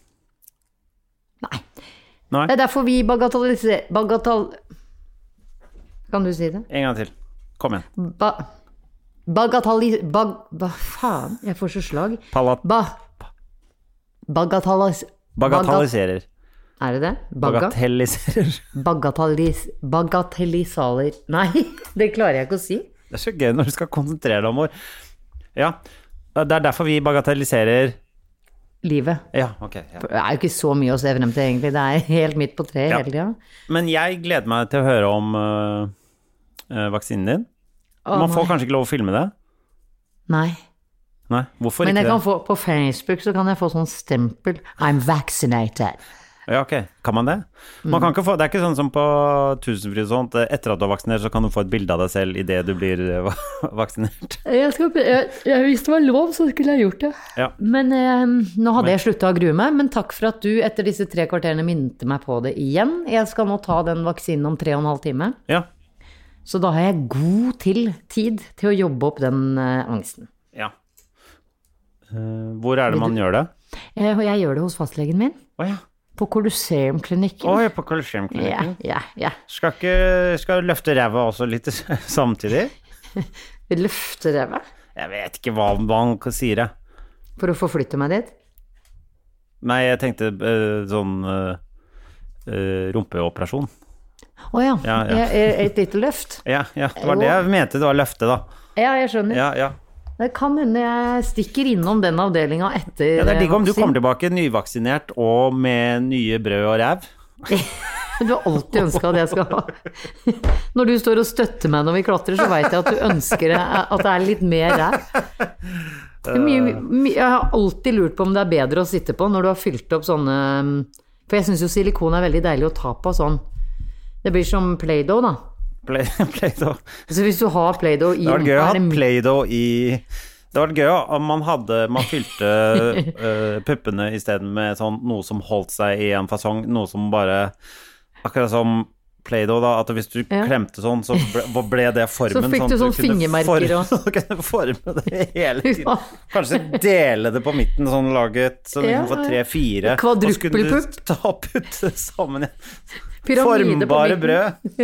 Nei. Nei. Det er derfor vi bagatelliserer... Bagatal... Kan du si det? En gang til. Kom igjen. Ba... Bagatellis... Bag... Hva faen? Jeg får så slag. Palat... Ba... Bagatellis... Bagatelliserer. Er det det? Baga... Bagatelliserer. Bagatellis... Bagatellisaler... Nei, det klarer jeg ikke å si. Det er så gøy når du skal konsentrere deg om ord. Ja, det er derfor vi bagatelliserer... Livet. Ja, ok. Ja. Det er jo ikke så mye å se frem til egentlig, det er helt midt på treet ja. hele tiden. Men jeg gleder meg til å høre om uh, uh, vaksinen din. Å, Man får nei. kanskje ikke lov å filme det? Nei. Nei, hvorfor Men ikke det? Men jeg kan få, på Facebook så kan jeg få sånn stempel, I'm vaccinated. Ja, ok. Kan man det? Man kan ikke få, det er ikke sånn som på Tusenfryd og sånt, etter at du har vaksinert så kan du få et bilde av deg selv i det du blir vaksinert. Jeg, skal, jeg, jeg, hvis det var lov så skulle jeg gjort det. Ja. Men eh, nå hadde jeg sluttet å grue meg, men takk for at du etter disse tre kvarterene minte meg på det igjen. Jeg skal nå ta den vaksinen om tre og en halv time. Ja. Så da har jeg god til tid til å jobbe opp den eh, angsten. Ja. Uh, hvor er det man du, gjør det? Eh, jeg gjør det hos fastlegen min. Å ja. På Colosseum-klinikken. Oi, på Colosseum-klinikken. Ja, ja, ja. Skal ikke, skal du løfte ræva også litt samtidig? Løfte ræva? Jeg vet ikke hva man sier det. For å forflytte meg dit? Nei, jeg tenkte uh, sånn uh, uh, rumpeoperasjon. Å ja, ja, ja. Et lite løft. Ja, ja, det var det jeg mente, det var løfte da. Ja, jeg skjønner. Ja, ja. Det kan hende jeg stikker innom den avdelingen etter... Ja, det er digg om du kommer tilbake nyvaksinert og med nye brød og ræv. Du har alltid ønsket at jeg skal ha. Når du står og støtter meg når vi klatrer, så vet jeg at du ønsker at det er litt mer ræv. Jeg har alltid lurt på om det er bedre å sitte på når du har fylt opp sånne... For jeg synes jo silikon er veldig deilig å ta på sånn. Det blir som Play-Doh da. Play, Play-Doh. Så hvis du har Play-Doh i... Det var gøy å ha Play-Doh i... Det var gøy om man hadde... Man fylte uh, puppene i stedet med sånn, noe som holdt seg i en fasong, noe som bare... Akkurat som Play-Doh da, at hvis du ja. klemte sånn, så ble, ble det formen. Så fikk du sånn, sånn fingermerker og... Så kunne du forme det hele tiden. Ja. Kanskje dele det på midten, sånn laget, så du ja. kan få tre-fire. Kvadruppelpupp. Og så kunne du ta og putte sammen igjen. Formbare brød.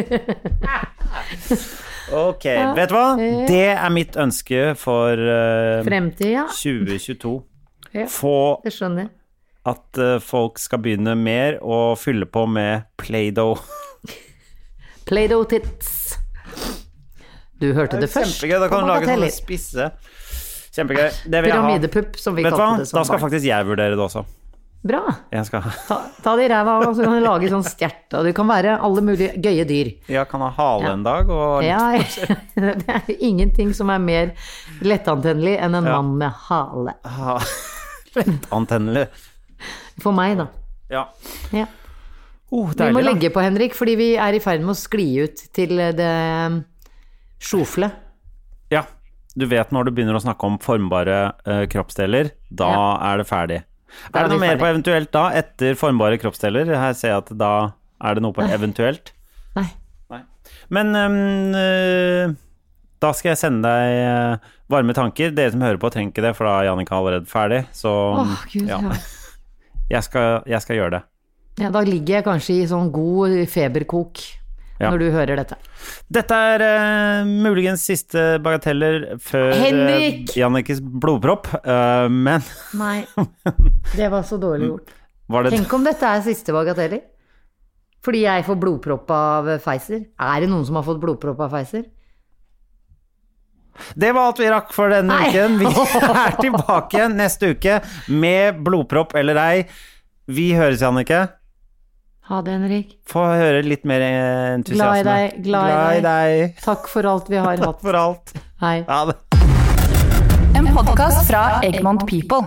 Ok, ja. Vet du hva? Det er mitt ønske for uh, Fremtid, ja. tjue tjueto. Ja, Få det skjønner jeg. At uh, folk skal begynne mer å fylle på med Play-Doh. Play-Doh tits. Du hørte det, det først. Kjempegøy, da kan du lage sånne spisse. Kjempegøy. Pyramidepupp, som vi kalte det. Da skal faktisk jeg vurdere det også. Bra. Jeg skal. Ta, ta det i ræva, og så kan du lage sånn stjert, og du kan være alle mulige gøye dyr. Ja, kan ha hale ja. en dag, og... Ja, det er ingenting som er mer lettantennelig enn en ja. mann med hale. Ha. Lettantennelig. For meg, da. Ja. Ja. Oh, deilig, vi må da. legge på, Henrik, fordi vi er i ferd med å skli ut til det sjofle. Ja, du vet når du begynner å snakke om formbare uh, kroppsdeler, da ja. er det ferdig. Er det noe mer på eventuelt da, etter formbare kroppsdeler? Her ser jeg at da er det noe på eventuelt. Nei. Nei. Men um, uh, da skal jeg sende deg uh, varme tanker. Dere som hører på trenger ikke det, for da er Jannika allerede ferdig. Så Åh, Gud, ja. ja. jeg, skal, jeg skal gjøre det. Ja, da ligger jeg kanskje i sånn god feberkok ja. når du hører dette. Dette er uh, muligens siste bagateller før uh, Jannikes blodpropp, uh, men... Nei, det var så dårlig gjort. Var det... Tenk om dette er siste bagateller. Fordi jeg får blodpropp av Pfizer. Er det noen som har fått blodpropp av Pfizer? Det var alt vi rakk for denne Nei. uken. Vi er tilbake igjen neste uke med blodpropp eller ei. Vi høres, Jannike. Ha det, Henrik. Få høre litt mer entusiasme. Glad i deg, glad, glad i deg. deg. Takk for alt vi har hatt. Takk for alt. Hei. Ha det. En podcast fra Egmont People.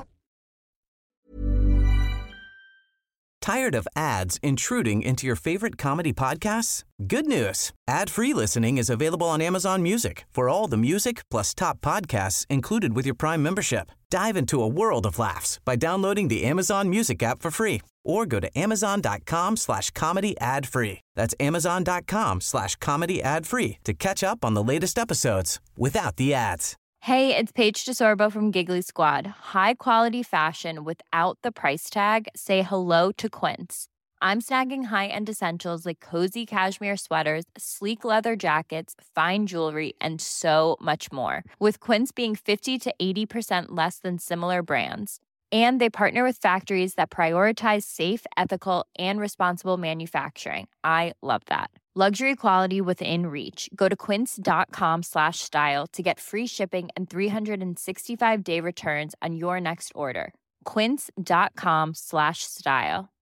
Tired of ads intruding into your favorite comedy podcasts? Good news. Ad-free listening is available on Amazon Music for all the music plus top podcasts included with your Prime membership. Dive into a world of laughs by downloading the Amazon Music app for free or go to amazon.com slash comedy ad free. That's amazon.com slash comedy ad free to catch up on the latest episodes without the ads. Hey, it's Paige DeSorbo from Giggly Squad. High quality fashion without the price tag. Say hello to Quince. I'm snagging high-end essentials like cozy cashmere sweaters, sleek leather jackets, fine jewelry, and so much more. With Quince being fifty to eighty percent less than similar brands. And they partner with factories that prioritize safe, ethical, and responsible manufacturing. I love that. Luxury quality within reach. Go to quince.com slash style to get free shipping and three sixty-five day returns on your next order. Quince.com slash style.